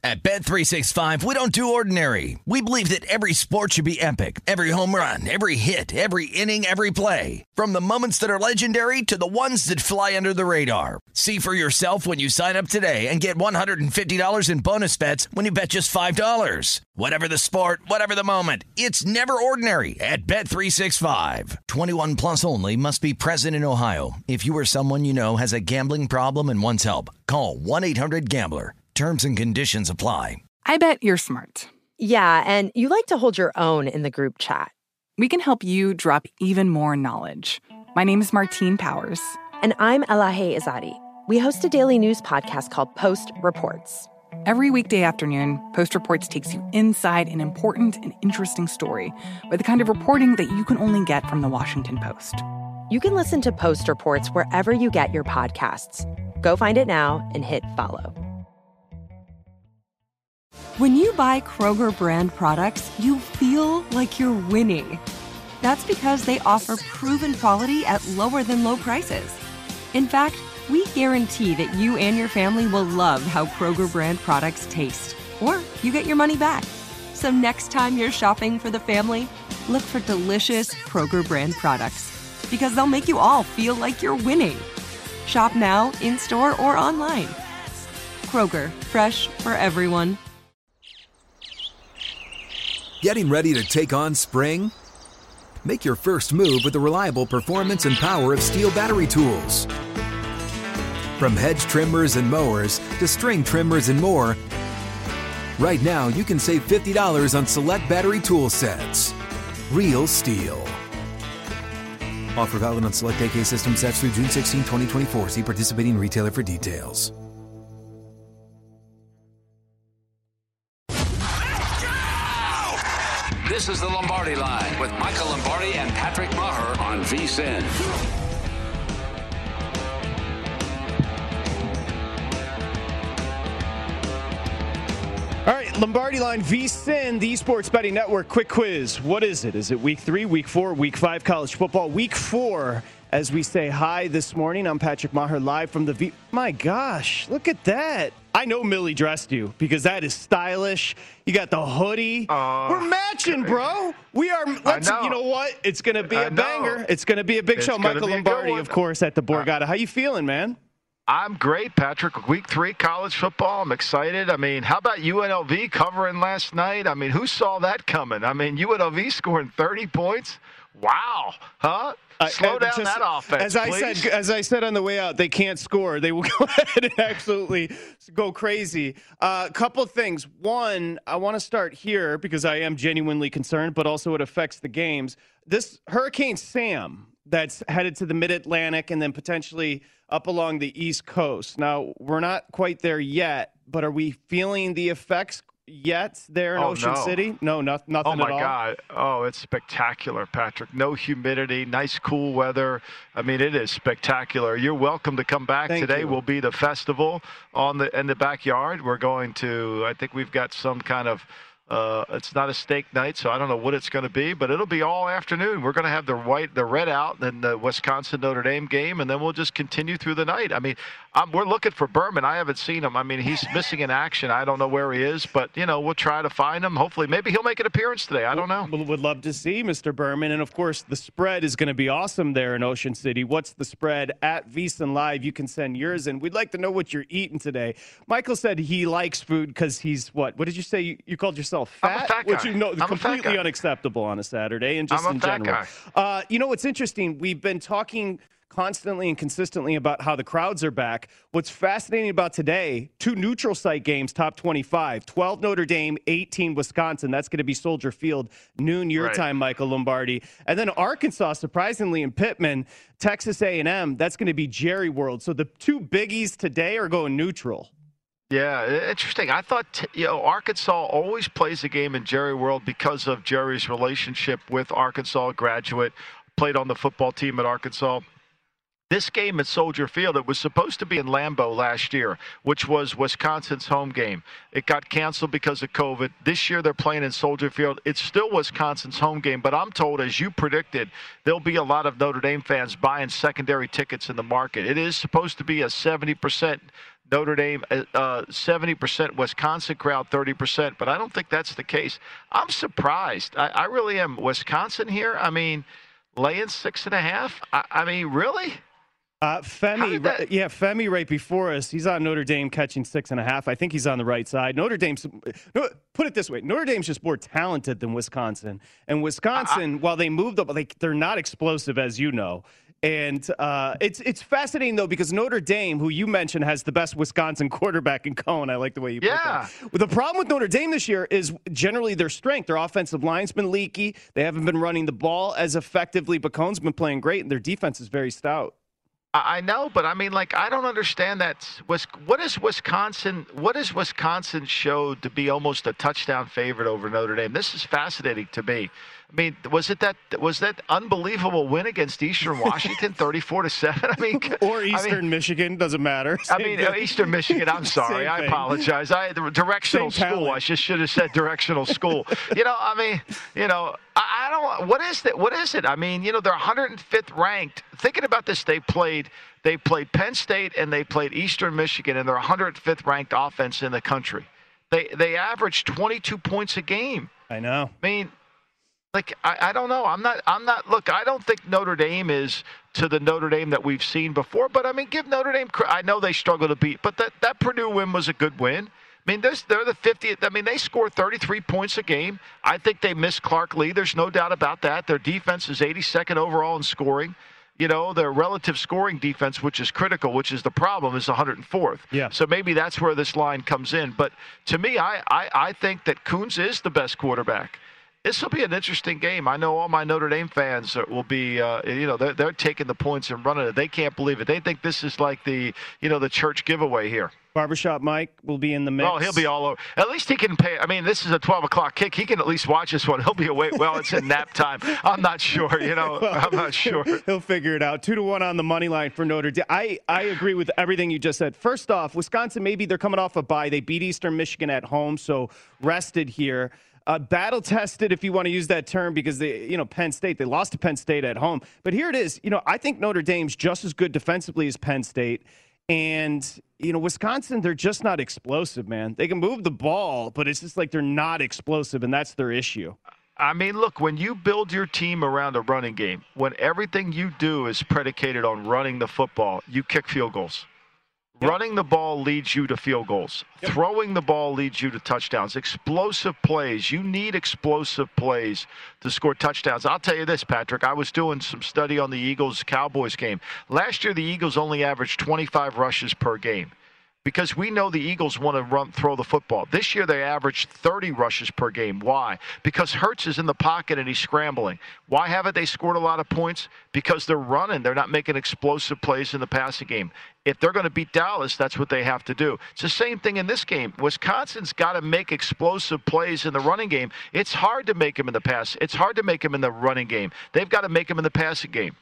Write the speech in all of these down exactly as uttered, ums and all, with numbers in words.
At Bet three sixty-five, we don't do ordinary. We believe that every sport should be epic. Every home run, every hit, every inning, every play. From the moments that are legendary to the ones that fly under the radar. See for yourself when you sign up today and get one hundred fifty dollars in bonus bets when you bet just five dollars. Whatever the sport, whatever the moment, it's never ordinary at Bet three sixty-five. twenty-one plus only. Must be present in Ohio. If you or someone you know has a gambling problem and wants help, call one eight hundred gambler. Terms and conditions apply. I bet you're smart. Yeah, and you like to hold your own in the group chat. We can help you drop even more knowledge. My name is Martine Powers. And I'm Elahe Izadi. We host a daily news podcast called Post Reports. Every weekday afternoon, Post Reports takes you inside an important and interesting story with the kind of reporting that you can only get from the Washington Post. You can listen to Post Reports wherever you get your podcasts. Go find it now and hit follow. When you buy Kroger brand products, you feel like you're winning. That's because they offer proven quality at lower than low prices. In fact, we guarantee that you and your family will love how Kroger brand products taste, or you get your money back. So next time you're shopping for the family, look for delicious Kroger brand products, because they'll make you all feel like you're winning. Shop now, in-store, or online. Kroger, fresh for everyone. Getting ready to take on spring? Make your first move with the reliable performance and power of Steel battery tools. From hedge trimmers and mowers to string trimmers and more, right now you can save fifty dollars on select battery tool sets. Real Steel. Offer valid on select A K system sets through June sixteenth, twenty twenty-four. See participating retailer for details. This is the Lombardi Line with Michael Lombardi and Patrick Maher on V S I N. All right, Lombardi Line, V S I N, the Sports Betting Network. Quick quiz. What is it? Is it week three, week four, week five college football? Week four, as we say hi this morning. I'm Patrick Maher, live from the V. My gosh, look at that. I know Millie dressed you because that is stylish. You got the hoodie. Uh, We're matching, bro. We are. Let's, know. You know what? It's going to be a banger. It's going to be a big it's show. Michael Lombardi, of course, at the Borgata. Uh, How you feeling, man? I'm great, Patrick. Week three college football. I'm excited. I mean, how about U N L V covering last night? I mean, who saw that coming? I mean, U N L V scoring thirty points. Wow, huh? Slow uh, down just, that offense, as I please. said, as I said on the way out, they can't score. They will go ahead and absolutely go crazy. A uh, couple of things. One, I want to start here because I am genuinely concerned, but also it affects the games. This Hurricane Sam that's headed to the Mid-Atlantic and then potentially up along the East Coast. Now, we're not quite there yet, but are we feeling the effects yet there in oh, Ocean no. City? No, not, nothing at all. at all? Oh, my God. Oh, it's spectacular, Patrick. No humidity, nice cool weather. I mean, it is spectacular. You're welcome to come back. Thank Today you. will be the festival on the in the backyard. We're going to, I think we've got some kind of, Uh, it's not a steak night, so I don't know what it's going to be, but it'll be all afternoon. We're going to have the white, the red out, then the Wisconsin Notre Dame game, and then we'll just continue through the night. I mean, I'm, we're looking for Berman. I haven't seen him. I mean, he's missing in action. I don't know where he is, but you know, we'll try to find him. Hopefully, maybe he'll make an appearance today. I don't know. We would love to see Mister Berman, and of course, the spread is going to be awesome there in Ocean City. What's the spread at VSiN Live? You can send yours in. We'd like to know what you're eating today. Michael said he likes food because he's what? What did you say? You, you called yourself fat? I'm a fat guy. Which you know I'm completely unacceptable on a Saturday and just I'm a in fat general. guy. Uh, you know what's interesting? We've been talking constantly and consistently about how the crowds are back. What's fascinating about today, two neutral site games, top twenty-five, twelve Notre Dame, eighteen Wisconsin. That's going to be Soldier Field, noon your right. time, Michael Lombardi. And then Arkansas, surprisingly, in Pittman, Texas A and M, that's going to be Jerry World. So the two biggies today are going neutral. Yeah, interesting. I thought, you know, Arkansas always plays a game in Jerry World because of Jerry's relationship with Arkansas, graduate, played on the football team at Arkansas. This game at Soldier Field, it was supposed to be in Lambeau last year, which was Wisconsin's home game. It got canceled because of COVID. This year they're playing in Soldier Field. It's still Wisconsin's home game, but I'm told, as you predicted, there'll be a lot of Notre Dame fans buying secondary tickets in the market. It is supposed to be a seventy percent Notre Dame, uh, seventy percent, Wisconsin crowd, thirty percent. But I don't think that's the case. I'm surprised. I, I really am. Wisconsin here, I mean, laying six and a half? I, I mean, really? Uh, Femi, that... yeah, Femi right before us. He's on Notre Dame catching six and a half. I think he's on the right side. Notre Dame's, no, put it this way, Notre Dame's just more talented than Wisconsin. And Wisconsin, I, while they moved up, like they're not explosive, as you know. And uh, it's it's fascinating, though, because Notre Dame, who you mentioned, has the best Wisconsin quarterback in Cohen. I like the way you put yeah. that. Well, the problem with Notre Dame this year is generally their strength. Their offensive line's been leaky. They haven't been running the ball as effectively, but Cohen's been playing great, and their defense is very stout. I know, but I mean, like, I don't understand that. What is Wisconsin? What is Wisconsin showed to be almost a touchdown favorite over Notre Dame? This is fascinating to me. I mean, was it that was that unbelievable win against Eastern Washington, thirty-four to seven? I mean, or Eastern I mean, Michigan, doesn't matter. Same I mean, thing. Eastern Michigan. I'm sorry, I apologize. I the directional Same school. talent. I just should have said directional school. You know, I mean, you know, I, I don't. What is that? What is it? I mean, you know, they're one hundred fifth ranked. Thinking about this, they played. They played Penn State and they played Eastern Michigan, and they're one hundred fifth ranked offense in the country. They they average twenty-two points a game. I know. I mean. Like, I, I don't know. I'm not, I'm not, look, I don't think Notre Dame is to the Notre Dame that we've seen before. But, I mean, give Notre Dame credit. I know they struggle to beat. But that, that Purdue win was a good win. I mean, they're, they're the fiftieth. I mean, they score thirty-three points a game. I think they miss Clark Lee. There's no doubt about that. Their defense is eighty-second overall in scoring. You know, their relative scoring defense, which is critical, which is the problem, is one hundred fourth. Yeah. So maybe that's where this line comes in. But to me, I, I, I think that Coons is the best quarterback. This will be an interesting game. I know all my Notre Dame fans will be, uh, you know, they're, they're taking the points and running it. They can't believe it. They think this is like the, you know, the church giveaway here. Barbershop Mike will be in the mix. Oh, he'll be all over. At least he can pay. I mean, this is a twelve o'clock kick. He can at least watch this one. He'll be awake. Well, it's in nap time. I'm not sure, you know. well, I'm not sure. He'll figure it out. Two to one on the money line for Notre Dame. I, I agree with everything you just said. First off, Wisconsin, maybe they're coming off a bye. They beat Eastern Michigan at home, so rested here. Uh, battle tested, if you want to use that term, because they, you know, Penn State, they lost to Penn State at home. But here it is. You know, I think Notre Dame's just as good defensively as Penn State. And, you know, Wisconsin, they're just not explosive, man. They can move the ball, but it's just like they're not explosive, and that's their issue. I mean, look, when you build your team around a running game, when everything you do is predicated on running the football, you kick field goals. Yep. Running the ball leads you to field goals. Yep. Throwing the ball leads you to touchdowns. Explosive plays. You need explosive plays to score touchdowns. I'll tell you this, Patrick. I was doing some study on the Eagles-Cowboys game. Last year, the Eagles only averaged twenty-five rushes per game, because we know the Eagles want to run, throw the football. This year, they averaged thirty rushes per game. Why? Because Hurts is in the pocket and he's scrambling. Why haven't they scored a lot of points? Because they're running. They're not making explosive plays in the passing game. If they're going to beat Dallas, that's what they have to do. It's the same thing in this game. Wisconsin's got to make explosive plays in the running game. It's hard to make them in the pass. It's hard to make them in the running game. They've got to make them in the passing game.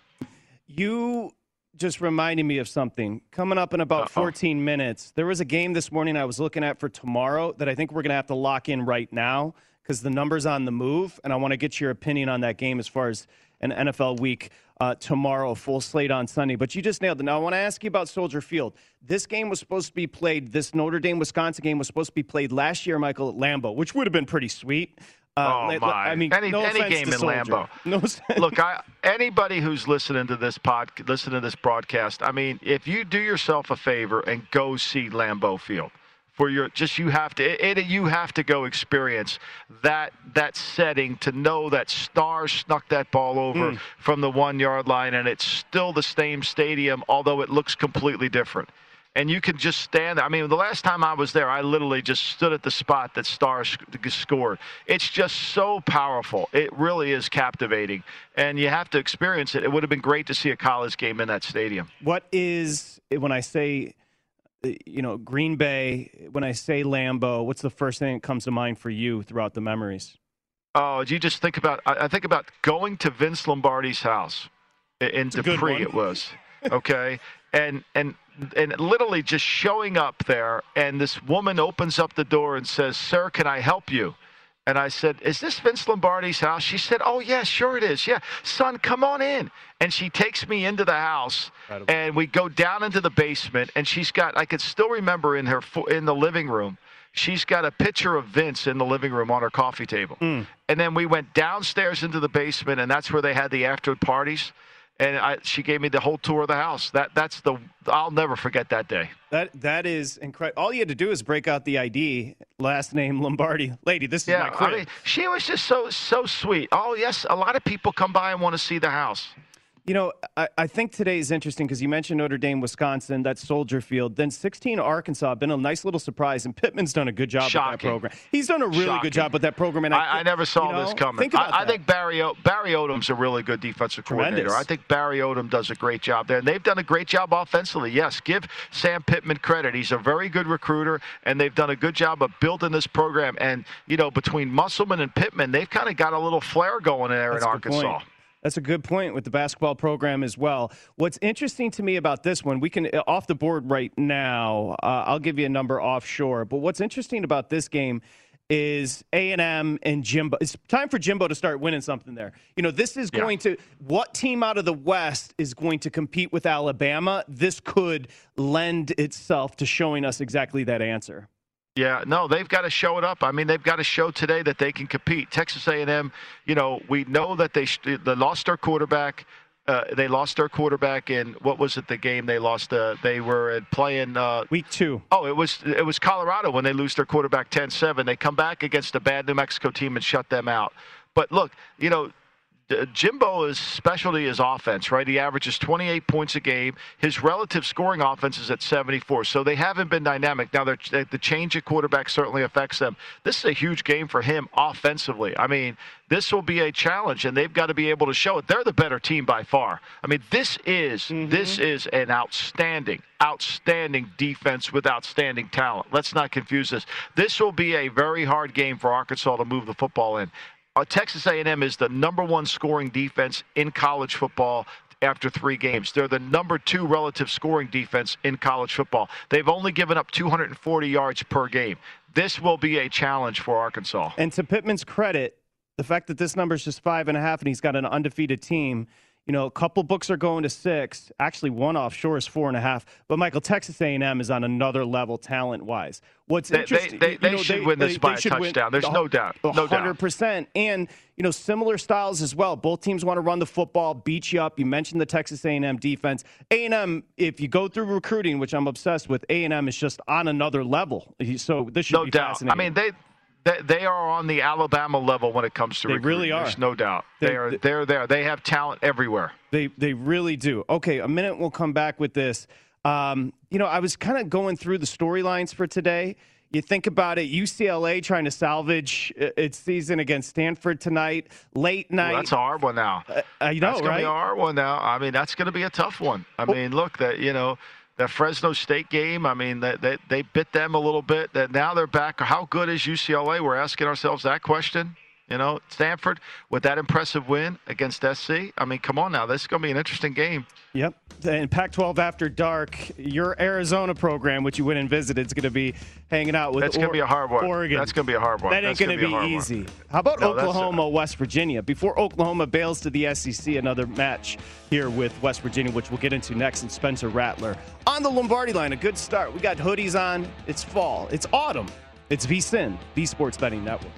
You just reminded me of something. Coming up in about Uh-oh. fourteen minutes, there was a game this morning I was looking at for tomorrow that I think we're going to have to lock in right now because the number's on the move, and I want to get your opinion on that game as far as an N F L week uh, tomorrow, full slate on Sunday. But you just nailed it. Now, I want to ask you about Soldier Field. This game was supposed to be played, this Notre Dame-Wisconsin game was supposed to be played last year, Michael, at Lambeau, which would have been pretty sweet. Uh, oh, my. I mean, any, no any game in Soldier. Lambeau. No Look, I, anybody who's listening to this pod, listening to this broadcast, I mean, if you do yourself a favor and go see Lambeau Field, for your just you have to it, it, you have to go experience that that setting to know that Star snuck that ball over mm. from the one yard line, and it's still the same stadium, although it looks completely different. And you can just stand there. I mean, the last time I was there, I literally just stood at the spot that Star scored. It's just so powerful. It really is captivating. And you have to experience it. It would have been great to see a college game in that stadium. What is, when I say, you know, Green Bay, when I say Lambeau, what's the first thing that comes to mind for you throughout the memories? Oh, you just think about, I think about going to Vince Lombardi's house in Dupree, it was. Okay. And, and, and literally just showing up there, and this woman opens up the door and says, "Sir, can I help you?" And I said, is this Vince Lombardi's house? She said, oh, yeah, sure it is. Yeah, son, come on in. And she takes me into the house, Incredible. And we go down into the basement. And she's got, I could still remember in her in the living room, she's got a picture of Vince in the living room on her coffee table. Mm. And then we went downstairs into the basement, and that's where they had the after parties. And I, she gave me the whole tour of the house. That that's the I'll never forget that day. That that is incredible. All you had to do is break out the I D, last name Lombardi. Lady, this is yeah, my crib. I mean, she was just so so sweet. Oh yes, a lot of people come by and want to see the house. You know, I, I think today is interesting because you mentioned Notre Dame, Wisconsin, that's Soldier Field. Then sixteen, Arkansas, been a nice little surprise. And Pittman's done a good job Shocking. with that program. He's done a really Shocking. good job with that program. And I, I, I never saw you know, this coming. Think about I, I that. think Barry, o- Barry Odom's a really good defensive coordinator. Tremendous. I think Barry Odom does a great job there. And they've done a great job offensively. Yes, give Sam Pittman credit. He's a very good recruiter, and they've done a good job of building this program. And, you know, between Musselman and Pittman, they've kind of got a little flair going there That's in a good Arkansas. point. That's a good point with the basketball program as well. What's interesting to me about this one, we can, off the board right now, uh, I'll give you a number offshore. But what's interesting about this game is A and M and Jimbo. It's time for Jimbo to start winning something there. You know, this is Yeah. going to, what team out of the West is going to compete with Alabama? This could lend itself to showing us exactly that answer. Yeah, no, they've got to show it up. I mean, they've got to show today that they can compete. Texas A and M, you know, we know that they they lost their quarterback. Uh, they lost their quarterback in, what was it, the game they lost? Uh, they were playing uh, week two. Oh, it was it was Colorado when they lose their quarterback ten seven. They come back against a bad New Mexico team and shut them out. But look, you know, Jimbo's specialty is offense, right? He averages twenty-eight points a game. His relative scoring offense is at seventy-four, so they haven't been dynamic. Now, the change at quarterback certainly affects them. This is a huge game for him offensively. I mean, this will be a challenge, and they've got to be able to show it. They're the better team by far. I mean, this is mm-hmm. this is an outstanding, outstanding defense with outstanding talent. Let's not confuse this. This will be a very hard game for Arkansas to move the football in. Uh, Texas A and M is the number one scoring defense in college football after three games. They're the number two relative scoring defense in college football. They've only given up two hundred forty yards per game. This will be a challenge for Arkansas. And to Pittman's credit, the fact that this number is just five and a half and he's got an undefeated team, you know, a couple books are going to six. Actually, one offshore is four and a half. But, Michael, Texas A and M is on another level talent-wise. What's they, interesting, they, they, you know, they should they, win this they, by they a touchdown. Win, There's no doubt. No doubt. one hundred percent. And, you know, similar styles as well. Both teams want to run the football, beat you up. You mentioned the Texas A and M defense. A and M, if you go through recruiting, which I'm obsessed with, A and M is just on another level. So this should no be doubt. fascinating. I mean, they – They are on the Alabama level when it comes to they recruiting. Really are. There's no doubt. They, they are. They're there. They have talent everywhere. They they really do. Okay, a minute. We'll come back with this. Um, you know, I was kind of going through the storylines for today. You think about it, U C L A trying to salvage its season against Stanford tonight, late night. Well, that's a hard one now. Uh, I know, that's gonna right? be a hard one now. I mean, that's going to be a tough one. I oh. mean, look, that you know. That Fresno State game, I mean, they, they, they bit them a little bit. That now they're back. How good is U C L A? We're asking ourselves that question. You know, Stanford with that impressive win against S C. I mean, come on now. This is going to be an interesting game. Yep. And Pac twelve After Dark, your Arizona program, which you went and visited, is going to be hanging out with That's going to be a hard one. Oregon. That's going to be a hard one. That ain't going to be, be easy. One. How about no, Oklahoma, West Virginia? Before Oklahoma bails to the S E C, another match here with West Virginia, which we'll get into next, and Spencer Rattler. On the Lombardi line, a good start. We got hoodies on. It's fall. It's autumn. It's V S I N, the Sports Betting Network.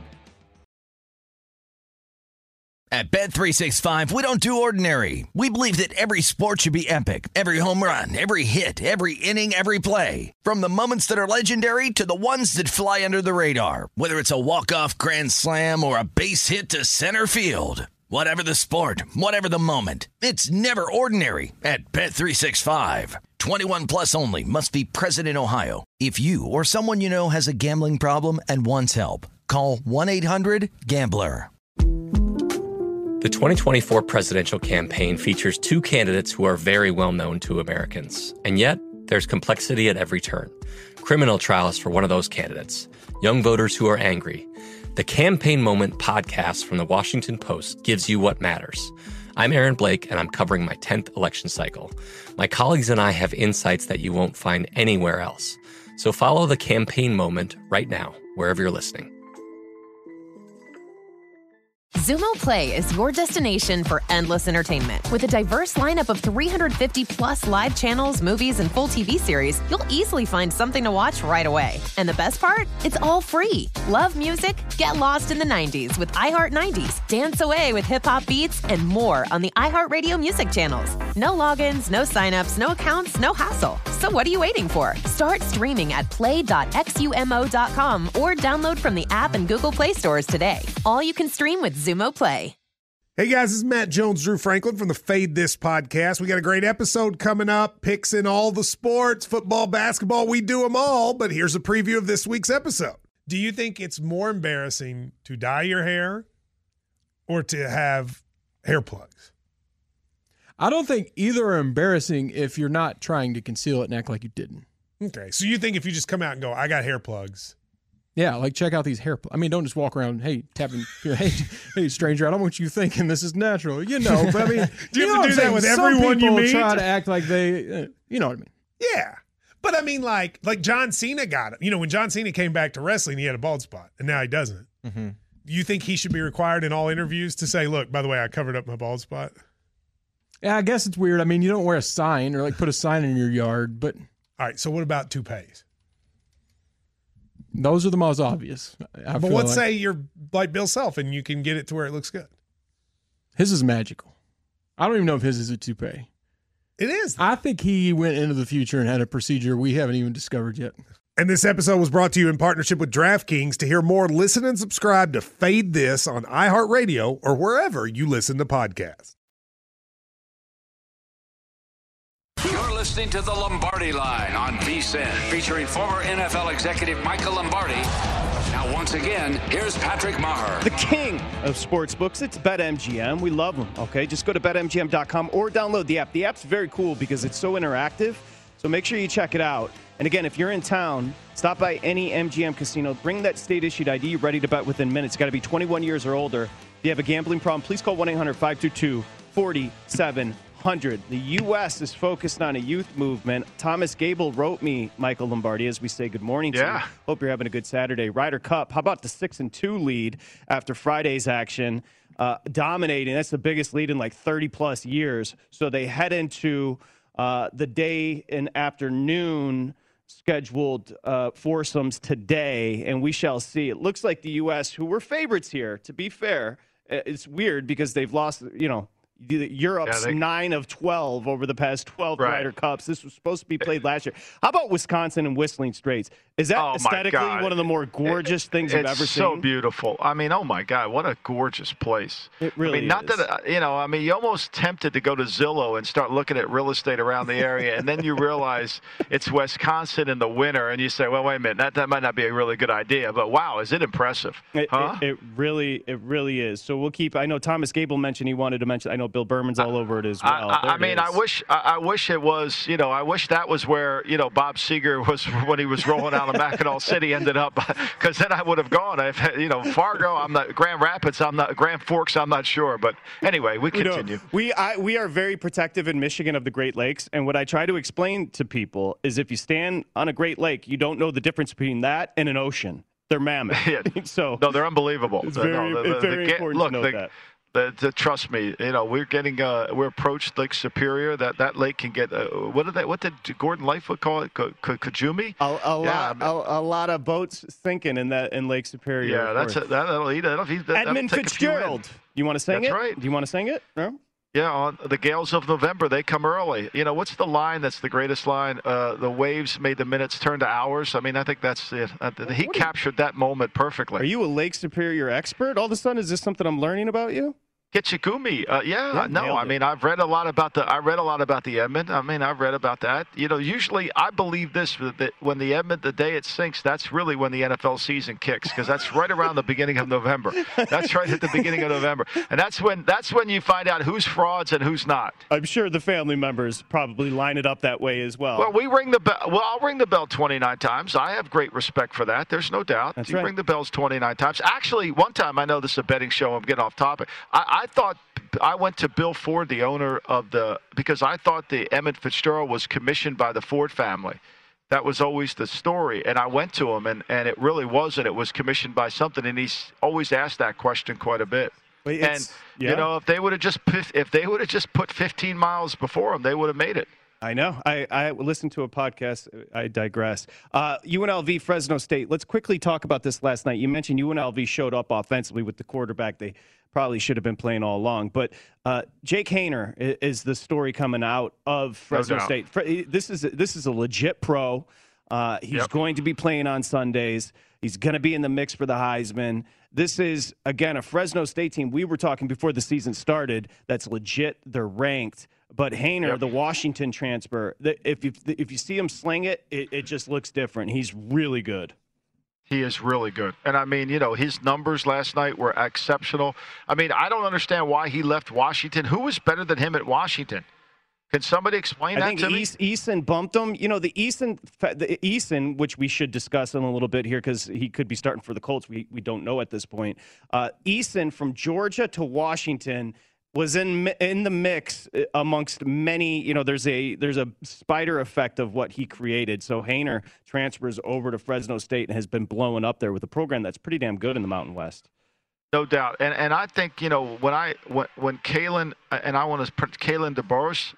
At Bet three sixty-five, we don't do ordinary. We believe that every sport should be epic. Every home run, every hit, every inning, every play. From the moments that are legendary to the ones that fly under the radar. Whether it's a walk-off grand slam or a base hit to center field. Whatever the sport, whatever the moment. It's never ordinary at Bet three sixty-five. twenty-one plus only. Must be present in Ohio. If you or someone you know has a gambling problem and wants help, call one eight hundred gambler. The twenty twenty-four presidential campaign features two candidates who are very well known to Americans. And yet, there's complexity at every turn. Criminal trials for one of those candidates. Young voters who are angry. The Campaign Moment podcast from the Washington Post gives you what matters. I'm Aaron Blake, and I'm covering my tenth election cycle. My colleagues and I have insights that you won't find anywhere else. So follow The Campaign Moment right now, wherever you're listening. Zumo Play is your destination for endless entertainment. With a diverse lineup of three hundred fifty plus live channels, movies, and full T V series, you'll easily find something to watch right away. And the best part? It's all free. Love music? Get lost in the nineties with iHeart nineties. Dance away with hip-hop beats and more on the iHeartRadio music channels. No logins, no signups, no accounts, no hassle. So what are you waiting for? Start streaming at play dot xumo dot com or download from the app and Google Play stores today. All you can stream with Zumo Play. Hey guys, this is Matt Jones, Drew Franklin from the Fade This podcast. We got a great episode coming up, picks in all the sports, football, basketball, we do them all, but here's a preview of this week's episode. Do you think it's more embarrassing to dye your hair or to have hair plugs? I don't think either are embarrassing if you're not trying to conceal it and act like you didn't. Okay, so you think if you just come out and go, I got hair plugs. Yeah, like check out these hair plugs. I mean, don't just walk around, hey, tapping, hey, hey, stranger, I don't want you thinking this is natural. You know, but I mean, do you, you have to do that with everyone you meet? Try to act like they, uh, you know what I mean? Yeah. But I mean, like, like John Cena got it. You know, when John Cena came back to wrestling, he had a bald spot, and now he doesn't. Mm-hmm. Do you think he should be required in all interviews to say, look, by the way, I covered up my bald spot? Yeah, I guess it's weird. I mean, you don't wear a sign or like put a sign in your yard, but. All right, so what about toupees? Those are the most obvious. I but let's like. say you're like Bill Self and you can get it to where it looks good. His is magical. I don't even know if his is a toupee. It is. I think he went into the future and had a procedure we haven't even discovered yet. And this episode was brought to you in partnership with DraftKings. To hear more, listen and subscribe to Fade This on iHeartRadio or wherever you listen to podcasts. You're listening to the Lombardi Line on V S I N, featuring former N F L executive Michael Lombardi. Now, once again, here's Patrick Maher. The king of sportsbooks. It's BetMGM. We love them, okay? Just go to bet M G M dot com or download the app. The app's very cool because it's so interactive, so make sure you check it out. And again, if you're in town, stop by any M G M casino. Bring that state-issued I D, ready to bet within minutes. Got to be twenty-one years or older. If you have a gambling problem, please call one eight hundred five two two four seven zero zero. The U S is focused on a youth movement. Thomas Gable wrote me, Michael Lombardi, as we say good morning to yeah. you. Hope you're having a good Saturday. Ryder Cup, how about the six and two lead after Friday's action? Uh, dominating. That's the biggest lead in like thirty-plus years. So they head into uh, the day and afternoon scheduled uh, foursomes today, and we shall see. It looks like the U S, who were favorites here, to be fair, it's weird because they've lost, you know, Europe's yeah, they, nine of twelve over the past twelve right. Ryder Cups. This was supposed to be played last year. How about Wisconsin and Whistling Straits? Is that oh aesthetically one of the more gorgeous it, things you've ever seen? It's so beautiful. I mean, oh my God, what a gorgeous place. It really I mean, not is. that, you know, I mean, you're almost tempted to go to Zillow and start looking at real estate around the area, and then you realize it's Wisconsin in the winter, and you say, well, wait a minute, that, that might not be a really good idea, but wow, is it impressive? It, huh? it, it really, it really is. So we'll keep, I know Thomas Gable mentioned he wanted to mention, I know Bill Berman's all over it as well. I, I, I mean, I wish, I, I wish it was, you know, I wish that was where, you know, Bob Seger was when he was rolling out of Mackinac City ended up, because then I would have gone. If, you know, Fargo, I'm not, Grand Rapids, I'm not, Grand Forks, I'm not sure. But anyway, we continue. We, I, we are very protective in Michigan of the Great Lakes. And what I try to explain to people is if you stand on a Great Lake, you don't know the difference between that and an ocean. They're mammoth. Yeah. so No, they're unbelievable. It's very, no, the, it's the, very the, important look, to know the, that. The, the, trust me, you know, we're getting, uh, we're approached Lake Superior. That that lake can get, uh, what did that, what did Gordon Lightfoot call it? K- K- Kajumi? A, a, yeah, lot, a, a lot of boats sinking in that in Lake Superior. Yeah, that's a, that, that'll eat. That'll, that'll Edmund Fitzgerald. You want to sing that's it? That's right. Do you want to sing it? No. Yeah, on the Gales of November, they come early. You know, what's the line that's the greatest line? Uh, the waves made the minutes turn to hours. I mean, I think that's it. Uh, he captured that moment perfectly. Are you a Lake Superior expert? All of a sudden, is this something I'm learning about you? Kitchigumi, uh, yeah, yeah no, I mean, I've read a lot about the, I read a lot about the Edmund. I mean, I've read about that. You know, usually I believe this, that when the Edmund, the day it sinks, that's really when the N F L season kicks, because that's right around the beginning of November. That's right at the beginning of November. And that's when, that's when you find out who's frauds and who's not. I'm sure the family members probably line it up that way as well. Well, we ring the bell. Well, I'll ring the bell twenty-nine times. I have great respect for that. There's no doubt. That's you right. ring the bells twenty-nine times. Actually, one time, I know this is a betting show. I'm getting off topic. I, I thought I went to Bill Ford, the owner of the, because I thought the Emmett Fitzgerald was commissioned by the Ford family. That was always the story. And I went to him, and, and it really wasn't. It was commissioned by something, and he's always asked that question quite a bit. And yeah. you know, if they would have just if they would have just put fifteen miles before them, they would have made it. I know. I, I listened to a podcast. I digress. Uh, U N L V, Fresno State. Let's quickly talk about this last night. You mentioned U N L V showed up offensively with the quarterback they probably should have been playing all along. But uh, Jake Haener is, is the story coming out of Fresno no State. This is this is a legit pro. Uh, he's yep. going to be playing on Sundays. He's going to be in the mix for the Heisman. This is, again, a Fresno State team. We were talking before the season started. That's legit. They're ranked. But Haener, yep. the Washington transfer, if you, if you see him sling it, it, it just looks different. He's really good. He is really good. And, I mean, you know, his numbers last night were exceptional. I mean, I don't understand why he left Washington. Who was better than him at Washington? Can somebody explain I that think to me? East, Eason bumped him. You know, the Eason, the Eason, which we should discuss in a little bit here because he could be starting for the Colts. We we don't know at this point. Uh, Eason from Georgia to Washington was in in the mix amongst many. You know, there's a there's a spider effect of what he created. So Haener transfers over to Fresno State and has been blowing up there with a program that's pretty damn good in the Mountain West. No doubt. And and I think, you know, when I when when Kalen and I want to Kalen DeBoer,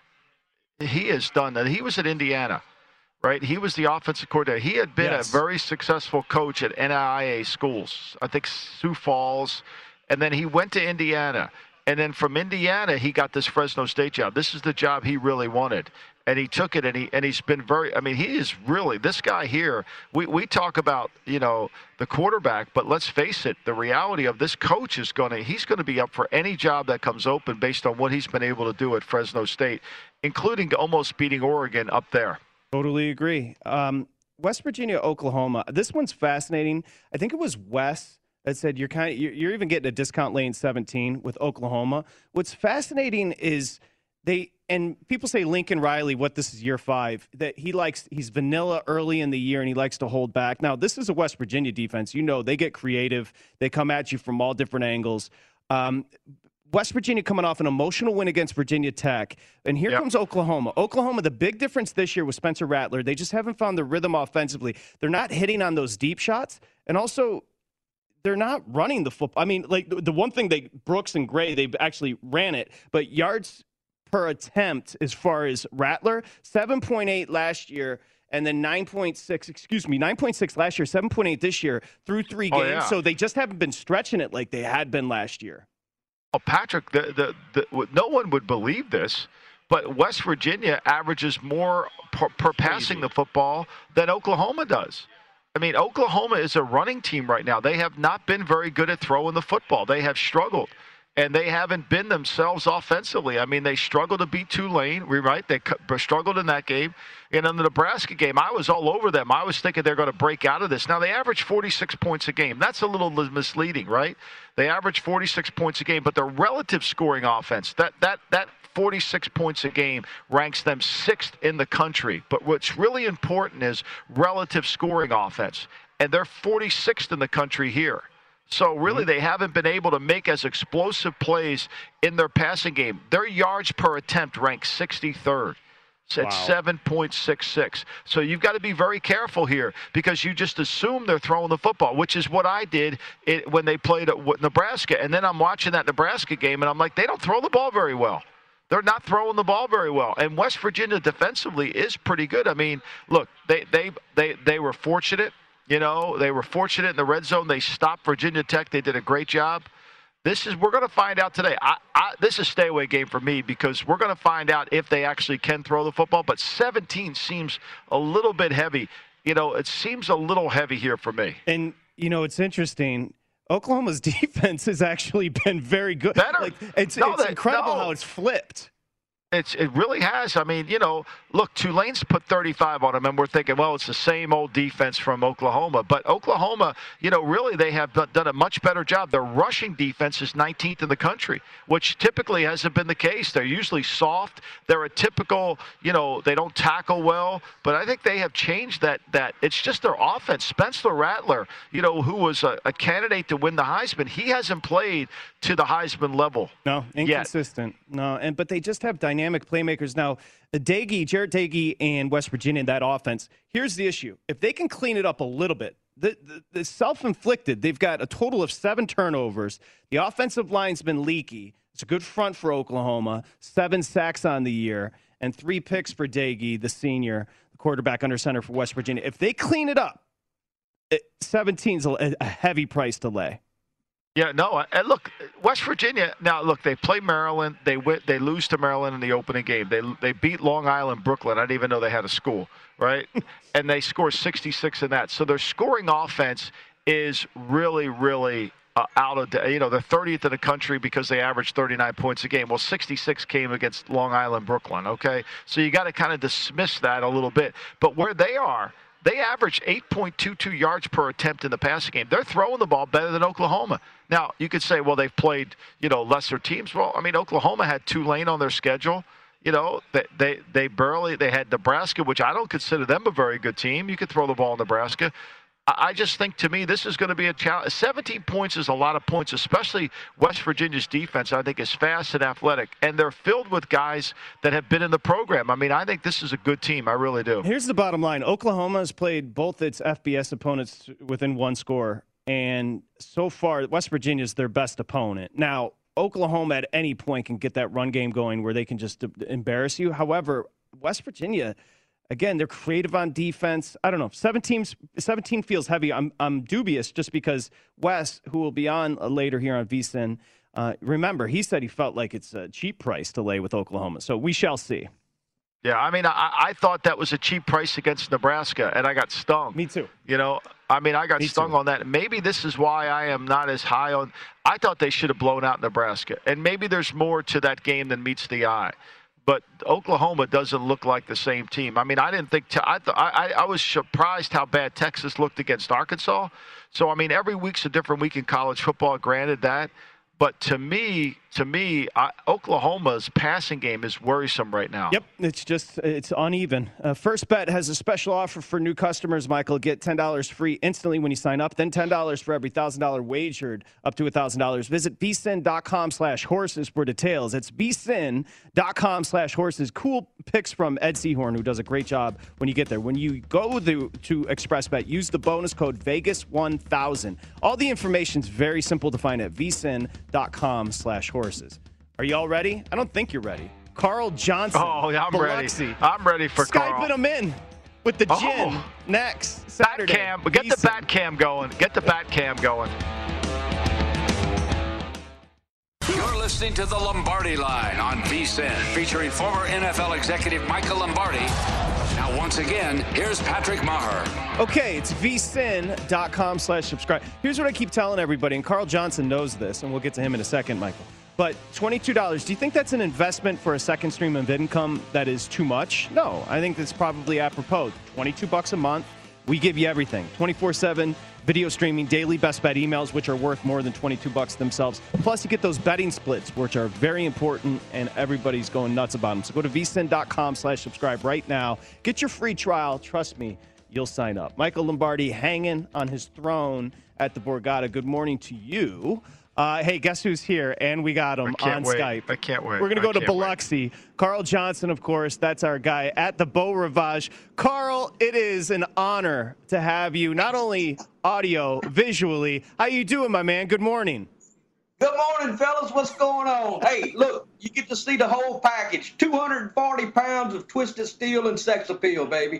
he has done that. He was at Indiana, right? He was the offensive coordinator. He had been yes. a very successful coach at N I A schools, I think Sioux Falls, and then he went to Indiana. And then from Indiana, he got this Fresno State job. This is the job he really wanted. And he took it, and he and he's been very. I mean, he is really this guy here. We we talk about, you know, the quarterback, but let's face it, the reality of this coach is going to he's going to be up for any job that comes open based on what he's been able to do at Fresno State, including almost beating Oregon up there. Totally agree. Um, West Virginia, Oklahoma. This one's fascinating. I think it was Wes that said you're kind of you're, you're even getting a discount lane seventeen with Oklahoma. What's fascinating is they. And people say Lincoln Riley, what this is year five, that he likes, he's vanilla early in the year and he likes to hold back. Now, this is a West Virginia defense. You know, they get creative. They come at you from all different angles. Um, West Virginia coming off an emotional win against Virginia Tech. And here yep. comes Oklahoma. Oklahoma, the big difference this year with Spencer Rattler, they just haven't found the rhythm offensively. They're not hitting on those deep shots. And also, they're not running the football. I mean, like the, the one thing they, Brooks and Gray, they actually ran it. But yards per attempt as far as Rattler, seven point eight last year, and then nine point six, excuse me, nine point six last year, seven point eight this year through three games. Oh, yeah. So they just haven't been stretching it like they had been last year. Oh, Patrick, the, the, the, no one would believe this, but West Virginia averages more per, per passing the football than Oklahoma does. I mean, Oklahoma is a running team right now. They have not been very good at throwing the football. They have struggled. And they haven't been themselves offensively. I mean, they struggled to beat Tulane, right? They struggled in that game. And in the Nebraska game, I was all over them. I was thinking they're going to break out of this. Now, they average forty-six points a game. That's a little misleading, right? They average forty-six points a game, but their relative scoring offense, that that that forty-six points a game ranks them sixth in the country. But what's really important is relative scoring offense. And they're forty-sixth in the country here. So, really, they haven't been able to make as explosive plays in their passing game. Their yards per attempt ranks sixty-third. It's at wow. seven point six six. So you've got to be very careful here because you just assume they're throwing the football, which is what I did it, when they played at Nebraska. And then I'm watching that Nebraska game, and I'm like, they don't throw the ball very well. They're not throwing the ball very well. And West Virginia defensively is pretty good. I mean, look, they they they, they were fortunate. You know, they were fortunate in the red zone. They stopped Virginia Tech. They did a great job. This is we're going to find out today. I, I, this is a stay-away game for me because we're going to find out if they actually can throw the football. But seventeen seems a little bit heavy. You know, it seems a little heavy here for me. And, you know, it's interesting. Oklahoma's defense has actually been very good. Better. Like, it's no, it's that, incredible no. how it's flipped. It's, it really has. I mean, you know, look, Tulane's put thirty-five on them, and we're thinking, well, it's the same old defense from Oklahoma. But Oklahoma, you know, really they have done a much better job. Their rushing defense is nineteenth in the country, which typically hasn't been the case. They're usually soft. They're a typical, you know, they don't tackle well. But I think they have changed that. That it's just their offense. Spencer Rattler, you know, who was a, a candidate to win the Heisman, he hasn't played to the Heisman level. No, inconsistent. Yet. No, and but they just have dynamic playmakers now. Dagey, Jarrett Dagey, and West Virginia in that offense. Here's the issue: if they can clean it up a little bit, The, the, the self-inflicted. They've got a total of seven turnovers. The offensive line's been leaky. It's a good front for Oklahoma. Seven sacks on the year and three picks for Daggy, the senior, the quarterback under center for West Virginia. If they clean it up, seventeen's a, a heavy price to lay. Yeah, no, and look, West Virginia. Now, look, they play Maryland. They win, they lose to Maryland in the opening game. They they beat Long Island, Brooklyn. I didn't even know they had a school, right? And they score sixty-six in that. So their scoring offense is really, really uh, out of the, you know, they're thirtieth in the country because they average thirty-nine points a game. Well, sixty-six came against Long Island, Brooklyn. Okay, so you got to kind of dismiss that a little bit. But where they are, they average eight point two two yards per attempt in the passing game. They're throwing the ball better than Oklahoma. Now, you could say, well, they've played, you know, lesser teams. Well, I mean, Oklahoma had Tulane on their schedule. You know, they they, they barely, they had Nebraska, which I don't consider them a very good team. You could throw the ball in Nebraska. I just think, to me, this is going to be a challenge. seventeen points is a lot of points, especially West Virginia's defense, I think, is fast and athletic. And they're filled with guys that have been in the program. I mean, I think this is a good team. I really do. Here's the bottom line. Oklahoma has played both its F B S opponents within one score. And so far, West Virginia is their best opponent. Now, Oklahoma at any point can get that run game going where they can just embarrass you. However, West Virginia, again, they're creative on defense. I don't know. seventeen, seventeen feels heavy. I'm I'm dubious just because Wes, who will be on later here on V S I N, uh, remember, he said he felt like it's a cheap price to lay with Oklahoma. So we shall see. Yeah, I mean, I, I thought that was a cheap price against Nebraska, and I got stung. Me too. You know, I mean, I got Me stung too. on that. Maybe this is why I am not as high on – I thought they should have blown out Nebraska. And maybe there's more to that game than meets the eye. But Oklahoma doesn't look like the same team. I mean, I didn't think te- I, th- I I was surprised how bad Texas looked against Arkansas. So I mean, every week's a different week in college football. Granted that, but to me, to me, I, Oklahoma's passing game is worrisome right now. Yep, it's just it's uneven. Uh, First Bet has a special offer for new customers. Michael, get ten dollars free instantly when you sign up. Then ten dollars for every one thousand dollars wagered up to one thousand dollars. Visit b s i n dot com slash horses for details. It's b s i n dot com slash horses. Cool picks from Ed Seahorn, who does a great job when you get there. When you go to, to ExpressBet, use the bonus code Vegas one thousand. All the information is very simple to find at b s i n dot com slash horses. Are you all ready? I don't think you're ready. Carl Johnson. Oh, yeah, I'm Biloxi. ready. I'm ready for Carl. Skyping him in with the gin Oh. next Saturday. Bat cam. Get the bat cam going. Get the bat cam going. You're listening to The Lombardi Line on V S I N, featuring former N F L executive Michael Lombardi. Now, once again, here's Patrick Maher. Okay, it's v s i n dot com slash subscribe. Here's what I keep telling everybody, and Carl Johnson knows this, and we'll get to him in a second, Michael. But twenty-two dollars, do you think that's an investment for a second stream of income that is too much? No, I think that's probably apropos. twenty-two bucks a month, we give you everything. twenty-four seven video streaming, daily best bet emails, which are worth more than twenty-two bucks themselves. Plus, you get those betting splits, which are very important, and everybody's going nuts about them. So go to v s i n dot com slash subscribe right now. Get your free trial. Trust me, you'll sign up. Michael Lombardi hanging on his throne at the Borgata. Good morning to you. Uh, hey, guess who's here? And we got him on wait. Skype. I can't wait. We're going to go I to can't Biloxi. Carl Johnson, of course. That's our guy at the Beau Rivage. Carl, it is an honor to have you, not only audio, visually. How you doing, my man? Good morning. Good morning, fellas. What's going on? Hey, look, you get to see the whole package. two hundred forty pounds of twisted steel and sex appeal, baby.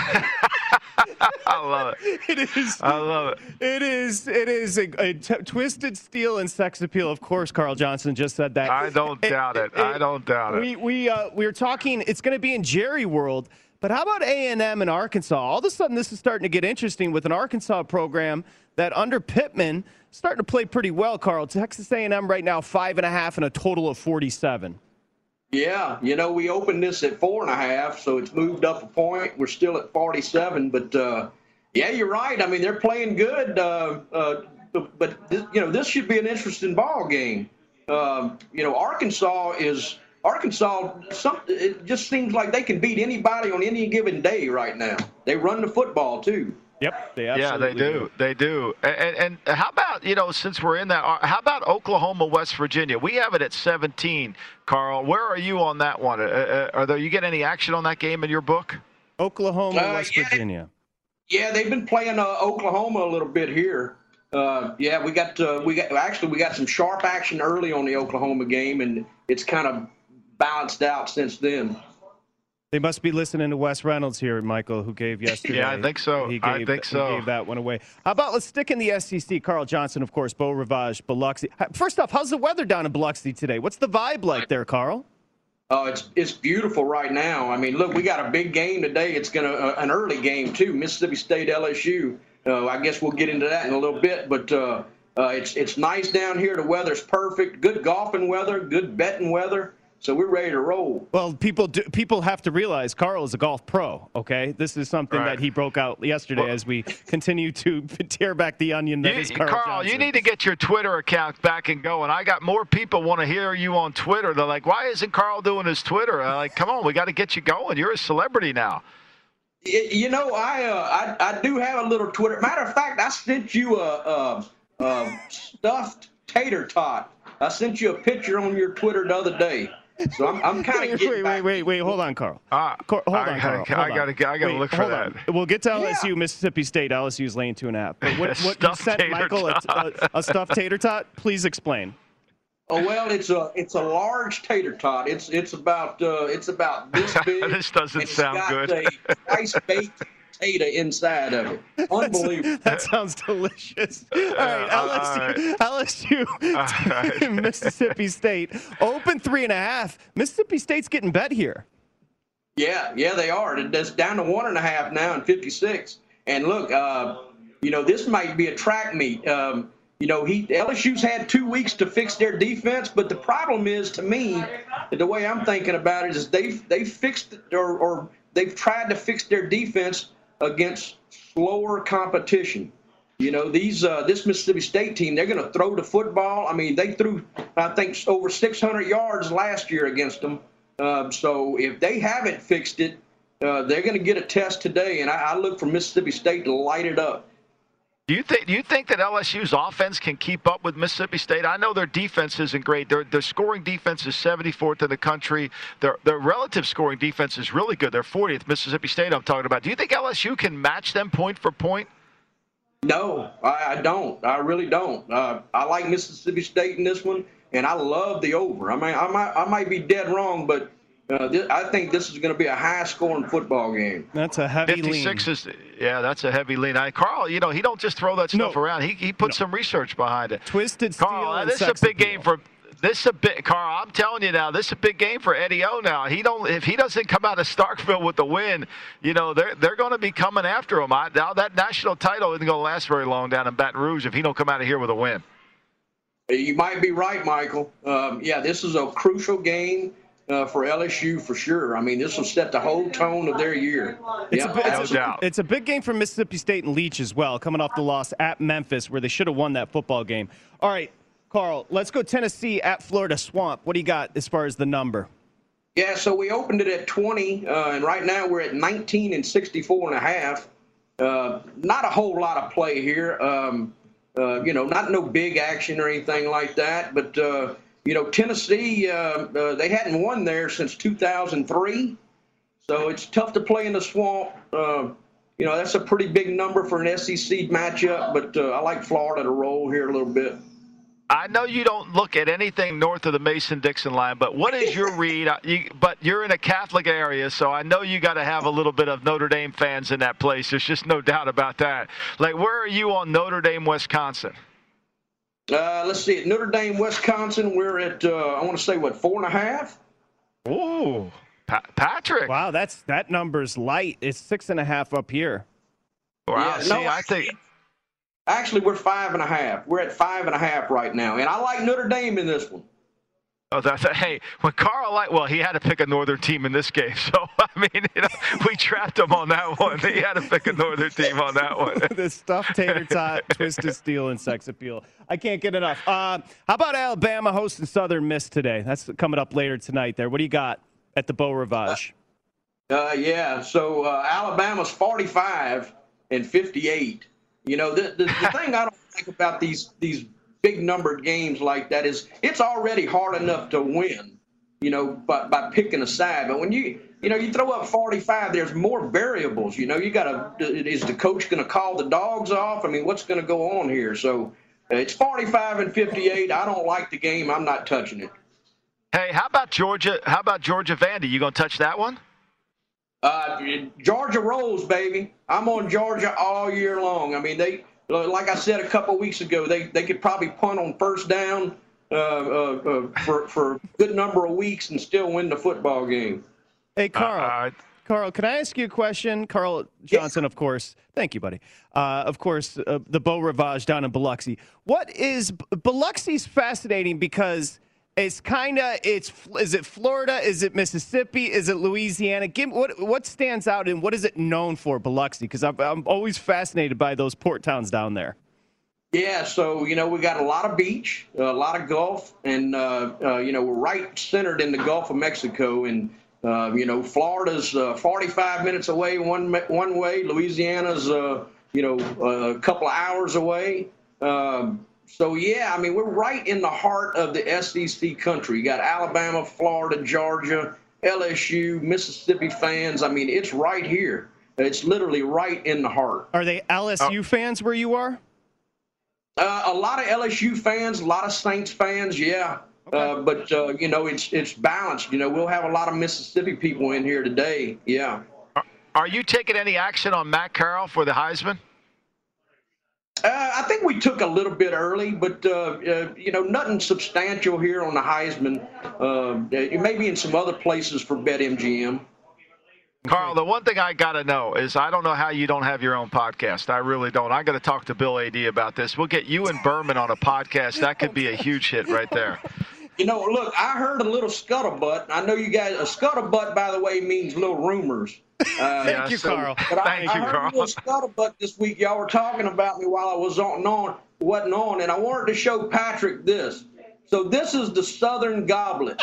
I love it. It is. I love it. It is. It is a, a t- twisted steel and sex appeal. Of course, Carl Johnson just said that. I don't It- doubt it. it- I don't doubt it. We we uh, we were talking. It's going to be in Jerry World. But how about A and M and Arkansas? All of a sudden, this is starting to get interesting with an Arkansas program that under Pittman starting to play pretty well, Carl. Texas A and M right now, five and a half and a total of forty-seven. Yeah, you know, we opened this at four and a half, so it's moved up a point. We're still at forty-seven, but uh, yeah, you're right. I mean, they're playing good, uh, uh, but, but this, you know, this should be an interesting ball game. Um, you know, Arkansas is Arkansas. Some, it just seems like they can beat anybody on any given day right now. They run the football too. Yep, they yeah, they do. do. They do. And, and how about, you know, since we're in that, how about Oklahoma, West Virginia? We have it at seventeen, Carl. Where are you on that one? Uh, are there, you get any action on that game in your book? Oklahoma, Uh, West yeah. Virginia. Yeah, they've been playing uh, Oklahoma a little bit here. Uh, yeah, we got uh, we got actually we got some sharp action early on the Oklahoma game, and it's kind of balanced out since then. They must be listening to Wes Reynolds here, Michael, who gave yesterday. Yeah, I think so. He gave, I think so. He gave that one away. How about let's stick in the S E C. Carl Johnson, of course, Beau Rivage, Biloxi. First off, how's the weather down in Biloxi today? What's the vibe like there, Carl? Oh, it's it's beautiful right now. I mean, look, we got a big game today. It's gonna uh, an early game too. Mississippi State L S U. Uh, I guess we'll get into that in a little bit, but uh, uh, it's it's nice down here. The weather's perfect. Good golfing weather. Good betting weather. So we're ready to roll. Well, people do, people have to realize Carl is a golf pro, okay? This is something right. that he broke out yesterday well, as we continue to tear back the onion that you, is Carl Carl, Johnson. You need to get your Twitter account back and going. I got more people want to hear you on Twitter. They're like, why isn't Carl doing his Twitter? I'm like, come on, we got to get you going. You're a celebrity now. You know, I, uh, I I do have a little Twitter. Matter of fact, I sent you a, a, a stuffed tater tot. I sent you a picture on your Twitter the other day. So I'm, I'm kind of wait, wait, wait, wait, wait. Hold on, Carl. Uh, Car- hold I, on, Carl. I, I got to, I got to look for that. On. We'll get to L S U, yeah. Mississippi State. L S U's laying two and a half. But what, what you sent Michael a, a, a stuffed tater tot? Please explain. Oh well, it's a it's a large tater tot. It's it's about uh, it's about this big. This doesn't sound it's got good. A nice baked tater inside of it. Unbelievable. That sounds delicious. All right, L S U, L S U right. Mississippi State open three and a half. Mississippi State's getting bet here. Yeah, yeah, they are. It's down to one and a half now in fifty-six. And look, uh, you know, this might be a track meet. Um, you know, he L S U's had two weeks to fix their defense, but the problem is, to me, the way I'm thinking about it is they've they fixed it or, or they've tried to fix their defense against slower competition. You know, these uh, this Mississippi State team, they're going to throw the football. I mean, they threw, I think, over six hundred yards last year against them. Uh, so if they haven't fixed it, uh, they're going to get a test today, and I, I look for Mississippi State to light it up. Do you think? Do you think that L S U's offense can keep up with Mississippi State? I know their defense isn't great. Their their scoring defense is seventy-fourth in the country. Their their relative scoring defense is really good. They're fortieth. Mississippi State, I'm talking about. Do you think L S U can match them point for point? No, I, I don't. I really don't. Uh, I like Mississippi State in this one, and I love the over. I mean, I might I might be dead wrong, but. Uh, th- I think this is going to be a high-scoring football game. That's a heavy fifty-six lean. Is, yeah, that's a heavy lean. I, Carl, you know, he don't just throw that stuff no. around. He he put no. some research behind it. Twisted steel Carl, and this is a big appeal. game for this is a big Carl. I'm telling you now, this is a big game for Eddie O. Now he don't if he doesn't come out of Starkville with the win, you know they're they're going to be coming after him. I, now that national title isn't going to last very long down in Baton Rouge if he don't come out of here with a win. You might be right, Michael. Um, yeah, this is a crucial game. Uh, for L S U, for sure. I mean, this will set the whole tone of their year. It's, yeah, a, big, no doubt. it's a big game for Mississippi State and Leach as well, coming off the loss at Memphis, where they should have won that football game. All right, Carl, let's go Tennessee at Florida Swamp. What do you got as far as the number? Yeah, so we opened it at twenty, uh, and right now we're at nineteen and sixty-four and a half. Uh, not a whole lot of play here. Um, uh, you know, not no big action or anything like that, but uh, you know, Tennessee, uh, uh, they hadn't won there since two thousand three, so it's tough to play in the Swamp. Uh, you know, that's a pretty big number for an S E C matchup, but uh, I like Florida to roll here a little bit. I know you don't look at anything north of the Mason-Dixon line, but what is your read? You, but you're in a Catholic area, so I know you got to have a little bit of Notre Dame fans in that place. There's just no doubt about that. Like, where are you on Notre Dame, Wisconsin? Uh, let's see. At Notre Dame, Wisconsin, we're at, uh, I want to say, what, four and a half? Ooh, pa- Patrick. Wow, that's that number's light. It's six and a half up here. Wow, yeah, see, no, I think. Actually, we're five and a half. We're at five and a half right now, and I like Notre Dame in this one. Oh, that's a, hey, when Carl, like, well, he had to pick a northern team in this game. So, I mean, you know, we trapped him on that one. He had to pick a northern team on that one. The stuffed tater tot, twisted steel, and sex appeal. I can't get enough. Uh, how about Alabama hosting Southern Miss today? That's coming up later tonight there. What do you got at the Beau Rivage? Uh, uh, yeah, so uh, Alabama's forty-five and fifty-eight. You know, the, the, the thing I don't like about these these big numbered games like that is it's already hard enough to win. you know, by, by picking a side. But when you, you know, you throw up forty-five, there's more variables. You know, you got to, is the coach going to call the dogs off? I mean, what's going to go on here? So uh, it's forty-five and fifty-eight. I don't like the game. I'm not touching it. Hey, how about Georgia? How about Georgia Vandy? You going to touch that one? Uh, Georgia rolls, baby. I'm on Georgia all year long. I mean, they, like I said a couple weeks ago, they, they could probably punt on first down uh, uh, uh, for, for a good number of weeks and still win the football game. Hey, Carl. Uh, uh, Carl, can I ask you a question? Carl Johnson, yes. Of course. Thank you, buddy. Uh, of course, uh, the Beau Rivage down in Biloxi. What is Biloxi's fascinating because it's kind of it's is it Florida? Is it Mississippi? Is it Louisiana? Give what what stands out and what is it known for, Biloxi? Because I'm I'm always fascinated by those port towns down there. Yeah, so you know we got a lot of beach, a lot of Gulf, and uh, uh, you know we're right centered in the Gulf of Mexico and. Uh, you know, Florida's uh, forty-five minutes away one one way. Louisiana's, uh, you know, a couple of hours away. Um, so, yeah, I mean, we're right in the heart of the S E C country. You got Alabama, Florida, Georgia, L S U, Mississippi fans. I mean, it's right here. It's literally right in the heart. Are they L S U oh. fans where you are? Uh, a lot of L S U fans, a lot of Saints fans, yeah. Okay. Uh, but, uh, you know, it's it's balanced. You know, we'll have a lot of Mississippi people in here today. Yeah. Are, are you taking any action on Matt Carroll for the Heisman? Uh, I think we took a little bit early, but, uh, uh, you know, nothing substantial here on the Heisman. Uh, it may be in some other places for BetMGM. Carl, the one thing I got to know is I don't know how you don't have your own podcast. I really don't. I got to talk to Bill A D about this. We'll get you and Berman on a podcast. That could be a huge hit right there. You know, look, I heard a little scuttlebutt. I know you guys, a scuttlebutt, by the way, means little rumors. Uh, Thank you, so, Carl. But Thank I, you, I heard Carl. a little scuttlebutt this week. Y'all were talking about me while I was on, on, wasn't on, and I wanted to show Patrick this. So this is the Southern Goblet.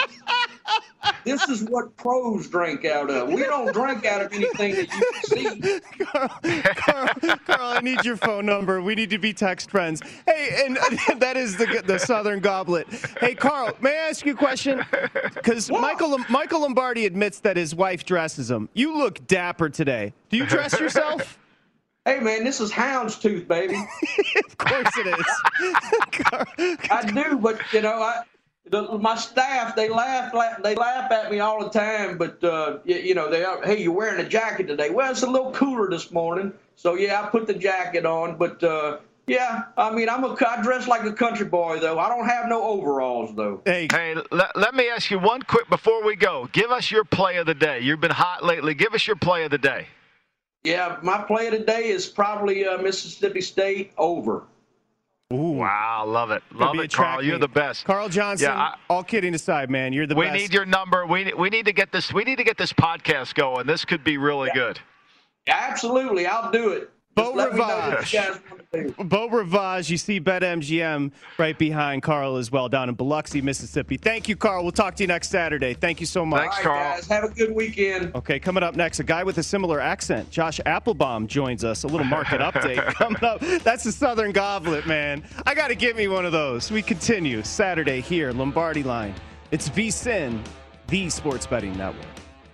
This is what pros drink out of. We don't drink out of anything that you can see. Carl, Carl, Carl, I need your phone number. We need to be text friends. Hey, and that is the the Southern Goblet. Hey, Carl, may I ask you a question? Because Michael Michael Lombardi admits that his wife dresses him. You look dapper today. Do you dress yourself? Hey, man, this is houndstooth, baby. Of course it is. Carl, I do, but, you know, I... The, my staff, they laugh, laugh, they laugh at me all the time, but, uh, you, you know, they are, hey, you're wearing a jacket today. Well, it's a little cooler this morning. So, yeah, I put the jacket on. But, uh, yeah, I mean, I'm a, I dress like a country boy, though. I don't have no overalls, though. Hey, hey let, let me ask you one quick before we go. Give us your play of the day. You've been hot lately. Give us your play of the day. Yeah, my play of the day is probably uh, Mississippi State over. Ooh. Wow, love it. Love it, Carl. You're the best. Carl Johnson, yeah, I, all kidding aside, man, you're the we best. We need your number. We we need to get this we need to get this podcast going. This could be really yeah. good. Absolutely. I'll do it. Beau Rivage. Beau Rivage, you see BetMGM right behind Carl as well down in Biloxi, Mississippi. Thank you, Carl. We'll talk to you next Saturday. Thank you so much. Thanks, All Carl. right, guys. Have a good weekend. Okay, coming up next, a guy with a similar accent. Josh Applebaum joins us. A little market update coming up. That's the Southern Goblet, man. I got to get me one of those. We continue Saturday here, Lombardi Line. It's VSiN, the Sports Betting Network.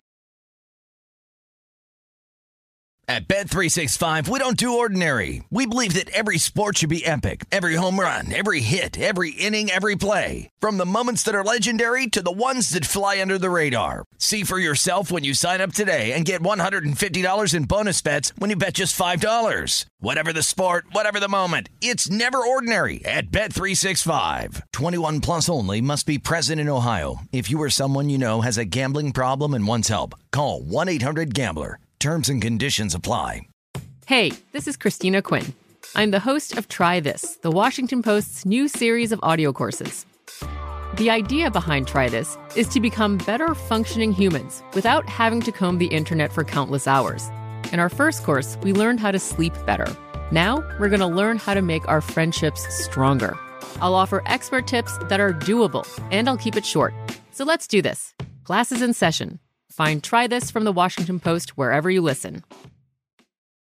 At Bet three sixty-five, we don't do ordinary. We believe that every sport should be epic. Every home run, every hit, every inning, every play. From the moments that are legendary to the ones that fly under the radar. See for yourself when you sign up today and get one hundred fifty dollars in bonus bets when you bet just five dollars. Whatever the sport, whatever the moment, it's never ordinary at Bet three sixty-five. twenty-one plus only. Must be present in Ohio. If you or someone you know has a gambling problem and wants help, call one eight hundred gambler. Terms and conditions apply. Hey, this is Christina Quinn. I'm the host of Try This, the Washington Post's new series of audio courses. The idea behind Try This is to become better functioning humans without having to comb the internet for countless hours. In our first course, we learned how to sleep better. Now, we're going to learn how to make our friendships stronger. I'll offer expert tips that are doable, and I'll keep it short. So let's do this. Class is in session. Find Try This from the Washington Post wherever you listen.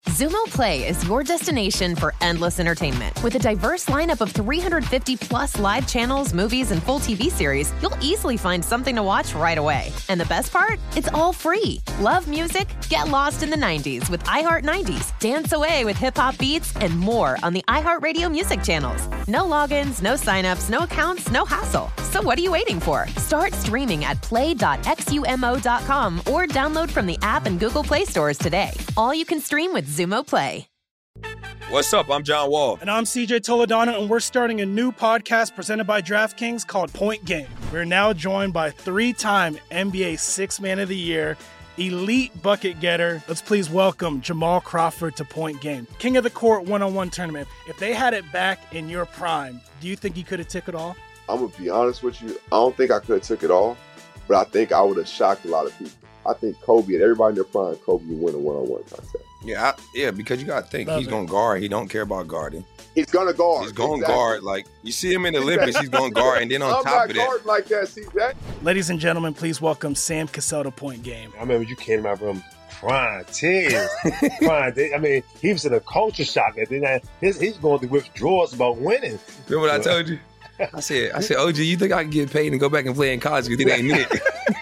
Zumo Play is your destination for endless entertainment. With a diverse lineup of three hundred fifty plus live channels, movies, and full T V series, you'll easily find something to watch right away. And the best part? It's all free. Love music? Get lost in the nineties with iHeart nineties. Dance away with hip-hop beats and more on the iHeartRadio music channels. No logins, no signups, no accounts, no hassle. So what are you waiting for? Start streaming at play dot xumo dot com or download from the app and Google Play stores today. All you can stream with Zumo Play. What's up? I'm John Wall. And I'm C J Toledano, and we're starting a new podcast presented by DraftKings called Point Game. We're now joined by three-time N B A Sixth Man of the Year, elite bucket getter. Let's please welcome Jamal Crawford to Point Game. King of the Court one-on-one tournament. If they had it back in your prime, do you think you could have took it all? I'm going to be honest with you. I don't think I could have took it all, but I think I would have shocked a lot of people. I think Kobe and everybody in their prime, Kobe would win a one-on-one contest. Yeah, I, yeah, because you got to think, Love he's going to guard. He don't care about guarding. He's going to guard. He's going to exactly. guard. Like, you see him in the Olympics, he's going to guard. And then on I'm top of that. I'm not guarding like that, C J. Ladies and gentlemen, please welcome Sam Cassell to Point Game. I remember you came out from crying, tears, crying. I mean, he was in a culture shock. And then his, he's going through withdrawals about winning. Remember what I told you? I said, I said, O G, you think I can get paid and go back and play in college because it ain't it?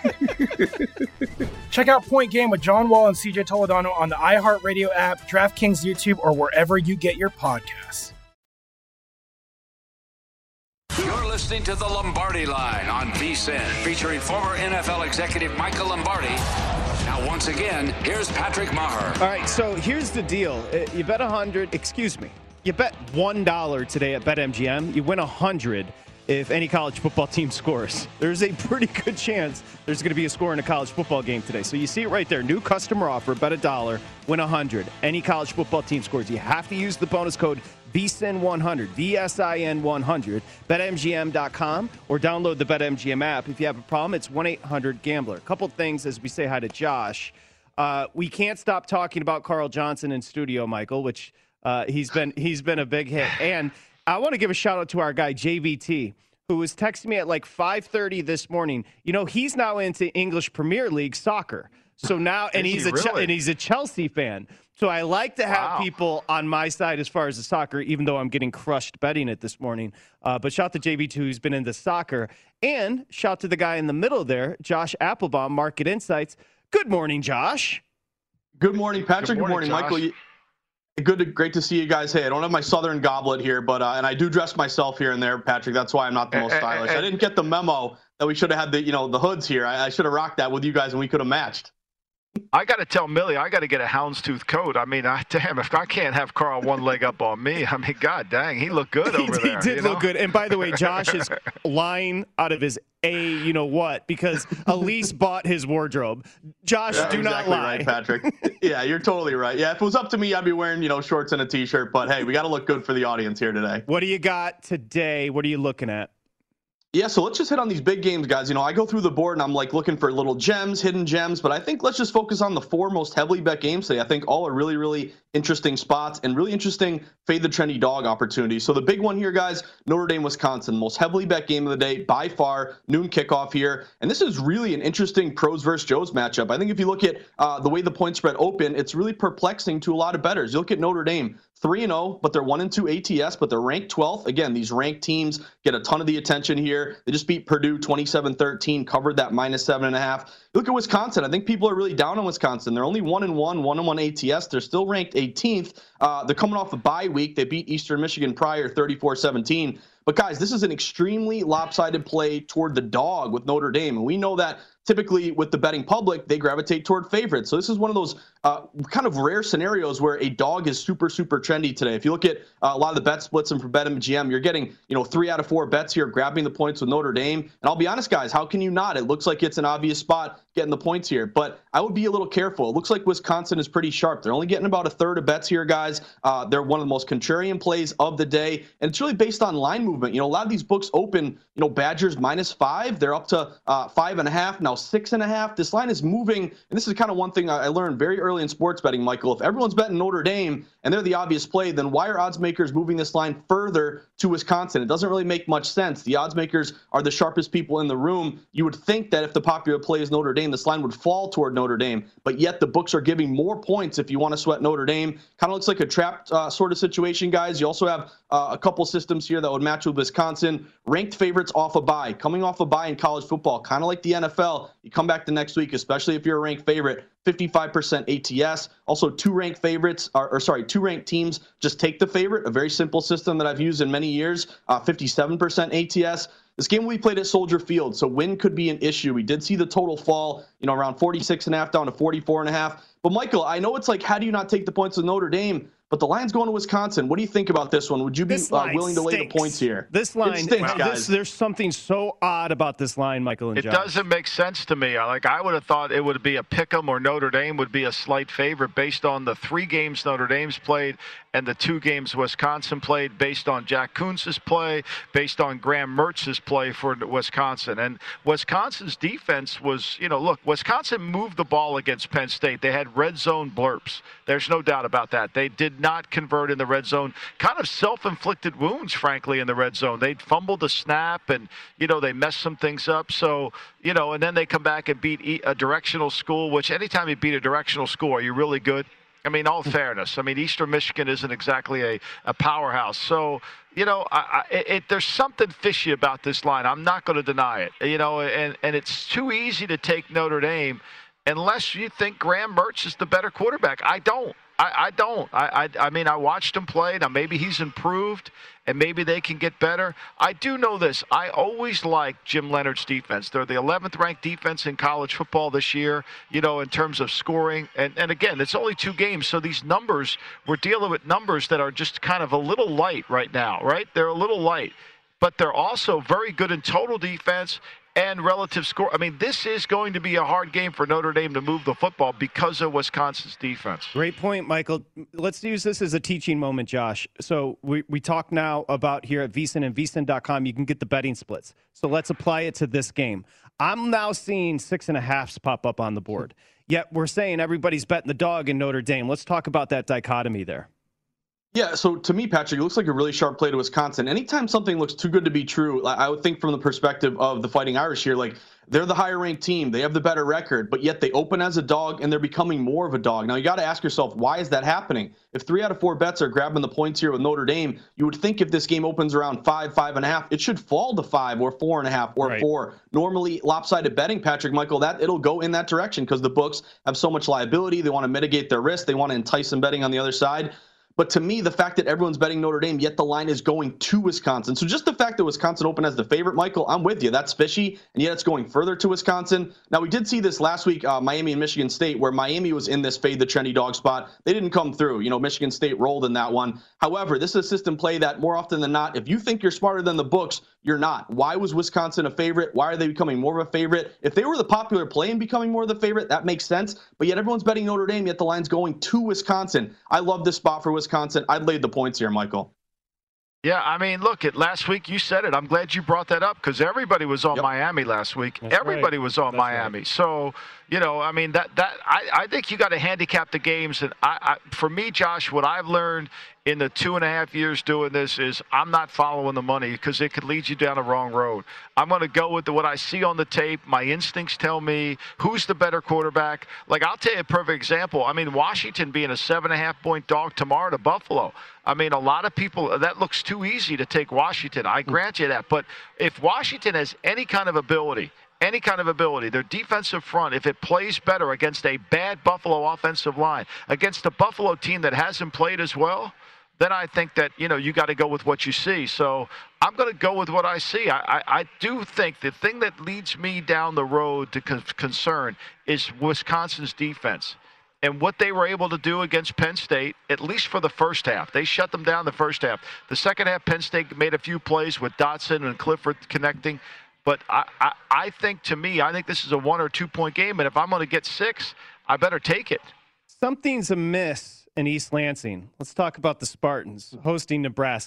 Check out Point Game with John Wall and C J Toledano on the iHeartRadio app, DraftKings YouTube, or wherever you get your podcasts. You're listening to The Lombardi Line on VSiN, featuring former N F L executive Michael Lombardi. Now, once again, here's Patrick Maher. All right, so here's the deal. You bet one hundred, excuse me, you bet one dollar today at BetMGM. You win one hundred if any college football team scores. There's a pretty good chance there's going to be a score in a college football game today. So you see it right there. New customer offer, bet a dollar, win one hundred. Any college football team scores. You have to use the bonus code V S I N one hundred, V S I N one hundred, bet M G M dot com, or download the BetMGM app. If you have a problem, it's one eight hundred gambler. A couple things as we say hi to Josh. Uh, we can't stop talking about Carl Johnson in studio, Michael, which uh, he's been he's been a big hit. And I want to give a shout out to our guy, J V T, who was texting me at like five thirty this morning. You know, he's now into English Premier League soccer. So now, and he's he a really? and he's a Chelsea fan. So I like to have wow. people on my side as far as the soccer, even though I'm getting crushed betting it this morning. Uh, but shout to J V T, who's been into soccer. And shout to the guy in the middle there, Josh Applebaum, Market Insights. Good morning, Josh. Good morning, Patrick. Good morning, Good morning Michael. Good, to, great to see you guys. Hey, I don't have my Southern goblet here, but uh, and I do dress myself here and there, Patrick. That's why I'm not the most stylish. I didn't get the memo that we should have had the you know the hoods here. I, I should have rocked that with you guys, and we could have matched. I got to tell Millie, I got to get a houndstooth coat. I mean, I, damn, if I can't have Carl one leg up on me, I mean, God dang, he looked good over he, there. He did you look know? good. And by the way, Josh is lying out of his A, you know what, because Elise bought his wardrobe. Josh, yeah, do exactly not lie. Right, Patrick. Yeah, you're totally right. Yeah, if it was up to me, I'd be wearing, you know, shorts and a T-shirt. But, hey, we got to look good for the audience here today. What do you got today? What are you looking at? Yeah, so let's just hit on these big games, guys. You know, I go through the board and I'm like looking for little gems, hidden gems, but I think let's just focus on the four most heavily bet games today. I think all are really, really interesting spots and really interesting fade the trendy dog opportunities. So the big one here, guys, Notre Dame, Wisconsin, most heavily bet game of the day by far, noon kickoff here. And this is really an interesting pros versus Joes matchup. I think if you look at uh, the way the point spread open, it's really perplexing to a lot of bettors. You look at Notre Dame, three and oh, but they're one and two A T S, but they're ranked twelfth. Again, these ranked teams get a ton of the attention here. They just beat Purdue twenty-seven thirteen, covered that minus seven and a half. Look at Wisconsin. I think people are really down on Wisconsin. They're only one and one, one and one A T S. They're still ranked eighteenth. Uh, they're coming off a bye week. They beat Eastern Michigan prior thirty-four seventeen. But guys, this is an extremely lopsided play toward the dog with Notre Dame. And we know that typically with the betting public, they gravitate toward favorites. So this is one of those uh, kind of rare scenarios where a dog is super, super trendy today. If you look at uh, a lot of the bet splits and for BetMGM, you're getting, you know, three out of four bets here, grabbing the points with Notre Dame. And I'll be honest, guys, how can you not? It looks like it's an obvious spot getting the points here. But I would be a little careful. It looks like Wisconsin is pretty sharp. They're only getting about a third of bets here, guys. Uh, they're one of the most contrarian plays of the day. And it's really based on line movement. You know, a lot of these books open, you know, Badgers minus five. They're up to uh, five and a half. Now, now six and a half. This line is moving, and this is kind of one thing I learned very early in sports betting, Michael. If everyone's betting Notre Dame and they're the obvious play, then why are odds makers moving this line further to Wisconsin? It doesn't really make much sense. The odds makers are the sharpest people in the room. You would think that if the popular play is Notre Dame, this line would fall toward Notre Dame, but yet the books are giving more points if you want to sweat Notre Dame. Kind of looks like a trap uh, sort of situation, guys. You also have uh, a couple systems here that would match with Wisconsin. Ranked favorites off a bye. Coming off a bye in college football, kind of like the N F L. You come back the next week, especially if you're a ranked favorite, fifty-five percent A T S. Also, two ranked favorites, or, or sorry, two ranked teams just take the favorite. A very simple system that I've used in many years, uh, fifty-seven percent A T S. This game we played at Soldier Field, so win could be an issue. We did see the total fall, you know, around forty-six and a half down to forty-four and a half. But Michael, I know it's like, how do you not take the points with Notre Dame? But the line's going to Wisconsin. What do you think about this one? Would you be uh, willing to lay the points here? This line, it stinks, wow. guys. This, there's something so odd about this line, Michael and It Josh. doesn't make sense to me. Like, I would have thought it would be a pick 'em or Notre Dame would be a slight favorite based on the three games Notre Dame's played and the two games Wisconsin played, based on Jack Kuntz's play, based on Graham Mertz's play for Wisconsin. And Wisconsin's defense was, you know, look, Wisconsin moved the ball against Penn State. They had red zone blurps. There's no doubt about that. They did not convert in the red zone. Kind of self-inflicted wounds, frankly, in the red zone. They fumbled the snap and, you know, they messed some things up. So, you know, and then they come back and beat a directional school, which anytime you beat a directional school, are you really good? I mean, all fairness. I mean, Eastern Michigan isn't exactly a, a powerhouse. So, you know, I, I, it, there's something fishy about this line. I'm not going to deny it. You know, and, and it's too easy to take Notre Dame unless you think Graham Mertz is the better quarterback. I don't. I, I don't. I, I I mean, I watched him play. Now, maybe he's improved, and maybe they can get better. I do know this. I always liked Jim Leonard's defense. They're the eleventh ranked defense in college football this year, you know, in terms of scoring. And, and again, it's only two games, so these numbers, we're dealing with numbers that are just kind of a little light right now, right? They're a little light. But they're also very good in total defense and relative score. I mean, this is going to be a hard game for Notre Dame to move the football because of Wisconsin's defense. Great point, Michael. Let's use this as a teaching moment, Josh. So we, we talk now about here at VSiN and V S I N dot com, you can get the betting splits. So let's apply it to this game. I'm now seeing six and a halves pop up on the board. Yet we're saying everybody's betting the dog in Notre Dame. Let's talk about that dichotomy there. Yeah, so to me, Patrick, it looks like a really sharp play to Wisconsin. Anytime something looks too good to be true, I would think from the perspective of the Fighting Irish here, like, they're the higher-ranked team. They have the better record, but yet they open as a dog, and they're becoming more of a dog. Now, you got to ask yourself, why is that happening? If three out of four bets are grabbing the points here with Notre Dame, you would think if this game opens around five, five and a half, it should fall to five or four and a half or right. four. Normally, lopsided betting, Patrick, Michael, that it'll go in that direction because the books have so much liability. They want to mitigate their risk. They want to entice some betting on the other side. But to me, the fact that everyone's betting Notre Dame, yet the line is going to Wisconsin. So just the fact that Wisconsin opened as the favorite, Michael, I'm with you. That's fishy, and yet it's going further to Wisconsin. Now, we did see this last week, uh, Miami and Michigan State, where Miami was in this fade the trendy dog spot. They didn't come through. You know, Michigan State rolled in that one. However, this is a system play that more often than not, if you think you're smarter than the books, you're not. Why was Wisconsin a favorite? Why are they becoming more of a favorite? If they were the popular play and becoming more of the favorite, that makes sense. But yet everyone's betting Notre Dame, yet the line's going to Wisconsin. I love this spot for Wisconsin. I'd lay the points here, Michael. Yeah, I mean, look, at last week you said it. I'm glad you brought that up because everybody was on yep. Miami last week. That's everybody right. was on That's Miami. Right. So, you know, I mean, that that I, I think you got to handicap the games. And I, I, for me, Josh, what I've learned in the two and a half years doing this is I'm not following the money because it could lead you down the wrong road. I'm going to go with the, what I see on the tape. My instincts tell me who's the better quarterback. Like, I'll tell you a perfect example. I mean, Washington being a seven and a half point dog tomorrow to Buffalo. I mean, a lot of people, that looks too easy to take Washington. I grant you that. But if Washington has any kind of ability, any kind of ability, their defensive front, if it plays better against a bad Buffalo offensive line, against a Buffalo team that hasn't played as well, then I think that, you know, you got to go with what you see. So I'm going to go with what I see. I, I, I do think the thing that leads me down the road to con- concern is Wisconsin's defense. And what they were able to do against Penn State, at least for the first half. They shut them down the first half. The second half, Penn State made a few plays with Dotson and Clifford connecting. But I, I, I think, to me, I think this is a one- or two-point game. And if I'm going to get six, I better take it. Something's amiss in East Lansing. Let's talk about the Spartans hosting Nebraska.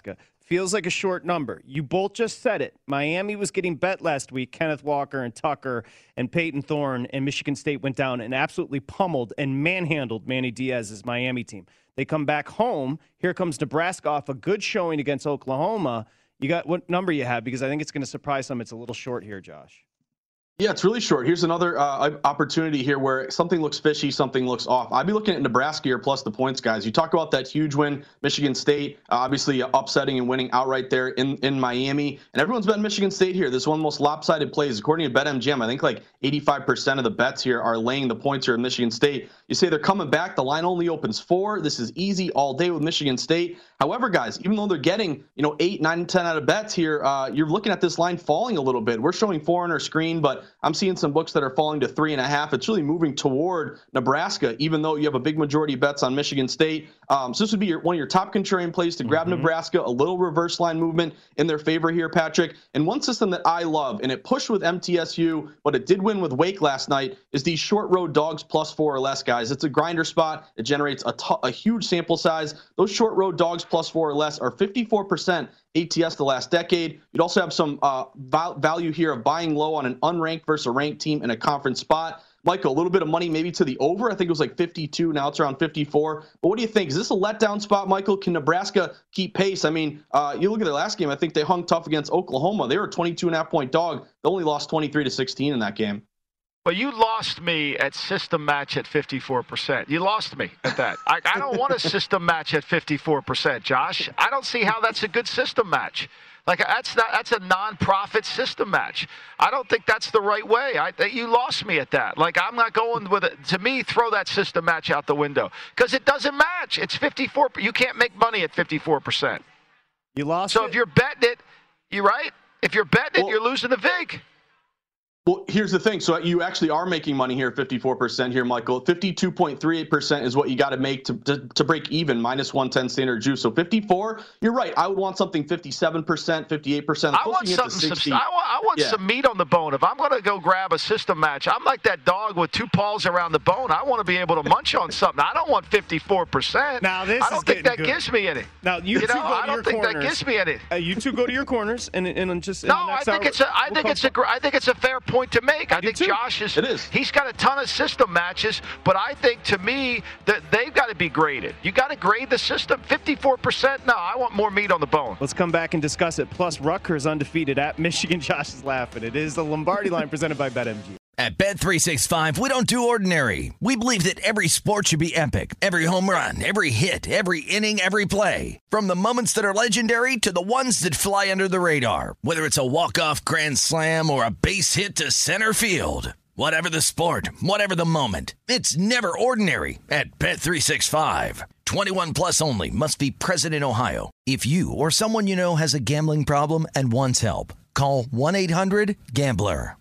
feels like a short number. You both just said it. Miami was getting bet last week. Kenneth Walker and Tucker and Peyton Thorne, and Michigan State went down and absolutely pummeled and manhandled Manny Diaz's Miami team. They come back home. Here comes Nebraska off a good showing against Oklahoma. You got what number you have? Because I think it's going to surprise some. It's a little short here, Josh. Yeah, it's really short. Here's another uh, opportunity here where something looks fishy, something looks off. I'd be looking at Nebraska here plus the points, guys. You talk about that huge win, Michigan State, uh, obviously upsetting and winning outright there in, in Miami. And everyone's betting Michigan State here. This is one of the most lopsided plays. According to BetMGM, I think like eighty-five percent of the bets here are laying the points here in Michigan State. You say they're coming back. The line only opens four. This is easy all day with Michigan State. However, guys, even though they're getting, you know, eight, nine, ten out of bets here, uh, you're looking at this line falling a little bit. We're showing four on our screen, but I'm seeing some books that are falling to three and a half. It's really moving toward Nebraska, even though you have a big majority of bets on Michigan State. Um, so this would be your, one of your top contrarian plays to grab mm-hmm. Nebraska, a little reverse line movement in their favor here, Patrick. And one system that I love, and it pushed with M T S U, but it did win with Wake last night, is these short road dogs plus four or less, guys. It's a grinder spot. It generates a, t- a huge sample size. Those short road dogs plus four or less are fifty-four percent A T S the last decade. You'd also have some uh, val- value here of buying low on an unranked versus a ranked team in a conference spot. Michael, a little bit of money maybe to the over. I think it was like fifty-two. Now it's around fifty-four. But what do you think? Is this a letdown spot, Michael? Can Nebraska keep pace? I mean, uh, you look at their last game. I think they hung tough against Oklahoma. They were a twenty-two and a half point dog. They only lost twenty-three to sixteen in that game. Well, you lost me at system match at fifty-four percent. You lost me at that. I, I don't want a system match at fifty-four percent, Josh. I don't see how that's a good system match. Like, that's not, that's a non-profit system match. I don't think that's the right way. I, you lost me at that. Like, I'm not going with it. To me, throw that system match out the window because it doesn't match. It's fifty-four. You can't make money at fifty-four percent. You lost So it? if you're betting it, you're right. If you're betting well, it, you're losing the vig. Well, here's the thing. So you actually are making money here, fifty-four percent here, Michael. fifty-two point three eight percent is what you got to make to, to to break even, minus one ten standard juice. So fifty-four, you're right. I would want something fifty-seven percent, fifty-eight percent. I want something. Subst- I want, I want yeah. some meat on the bone. If I'm going to go grab a system match, I'm like that dog with two paws around the bone. I want to be able to munch on something. I don't want fifty-four percent. Now this I don't is think that good. gives me any. Now you, you two know, go to I don't your think corners. that gives me any. Uh, you two go to your corners and and just in no. the next I think hour, it's a. I we'll think it's come. a. I think it's a fair point to make. I, I think Josh is. It is. He's got a ton of system matches, but I think to me that they've got to be graded. You got to grade the system. fifty-four percent. No, I want more meat on the bone. Let's come back and discuss it. Plus, Rutgers undefeated at Michigan. Josh is laughing. It is the Lombardi Line presented by BetMGM. At Bet three sixty-five, we don't do ordinary. We believe that every sport should be epic. Every home run, every hit, every inning, every play. From the moments that are legendary to the ones that fly under the radar. Whether it's a walk-off grand slam or a base hit to center field. Whatever the sport, whatever the moment, it's never ordinary at Bet three sixty-five. twenty-one plus only. Must be present in Ohio. If you or someone you know has a gambling problem and wants help, call one eight hundred gambler.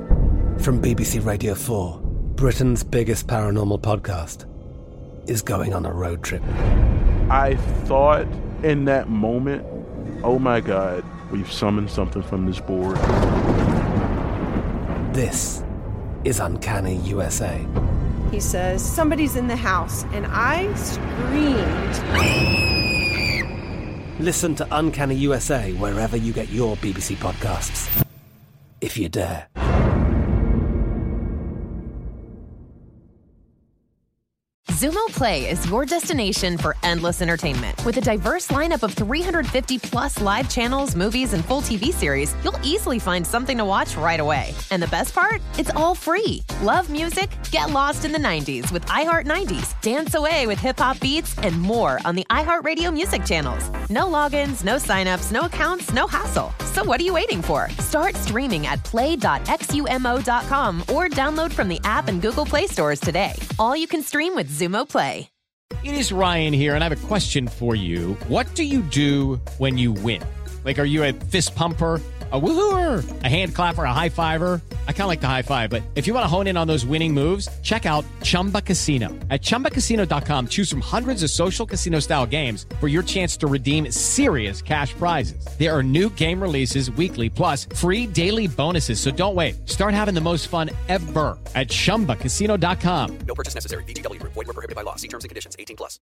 From B B C Radio four, Britain's biggest paranormal podcast is going on a road trip. I thought in that moment, oh my God, we've summoned something from this board. This is Uncanny U S A. He says, somebody's in the house, and I screamed. Listen to Uncanny U S A wherever you get your B B C podcasts, if you dare. Xumo Play is your destination for endless entertainment. With a diverse lineup of three hundred fifty plus live channels, movies, and full T V series, you'll easily find something to watch right away. And the best part? It's all free. Love music? Get lost in the nineties with iHeart nineties. Dance away with hip-hop beats and more on the iHeartRadio music channels. No logins, no signups, no accounts, no hassle. So what are you waiting for? Start streaming at play dot xumo dot com or download from the app and Google Play stores today. All you can stream with Xumo Play. It is Ryan here, and I have a question for you. What do you do when you win? Like, are you a fist pumper, a woo-hooer, a hand clapper, a high-fiver? I kind of like the high-five, but if you want to hone in on those winning moves, check out Chumba Casino. At chumba casino dot com, choose from hundreds of social casino-style games for your chance to redeem serious cash prizes. There are new game releases weekly, plus free daily bonuses, so don't wait. Start having the most fun ever at chumba casino dot com. No purchase necessary. V G W. Void where prohibited by law. See terms and conditions. eighteen plus.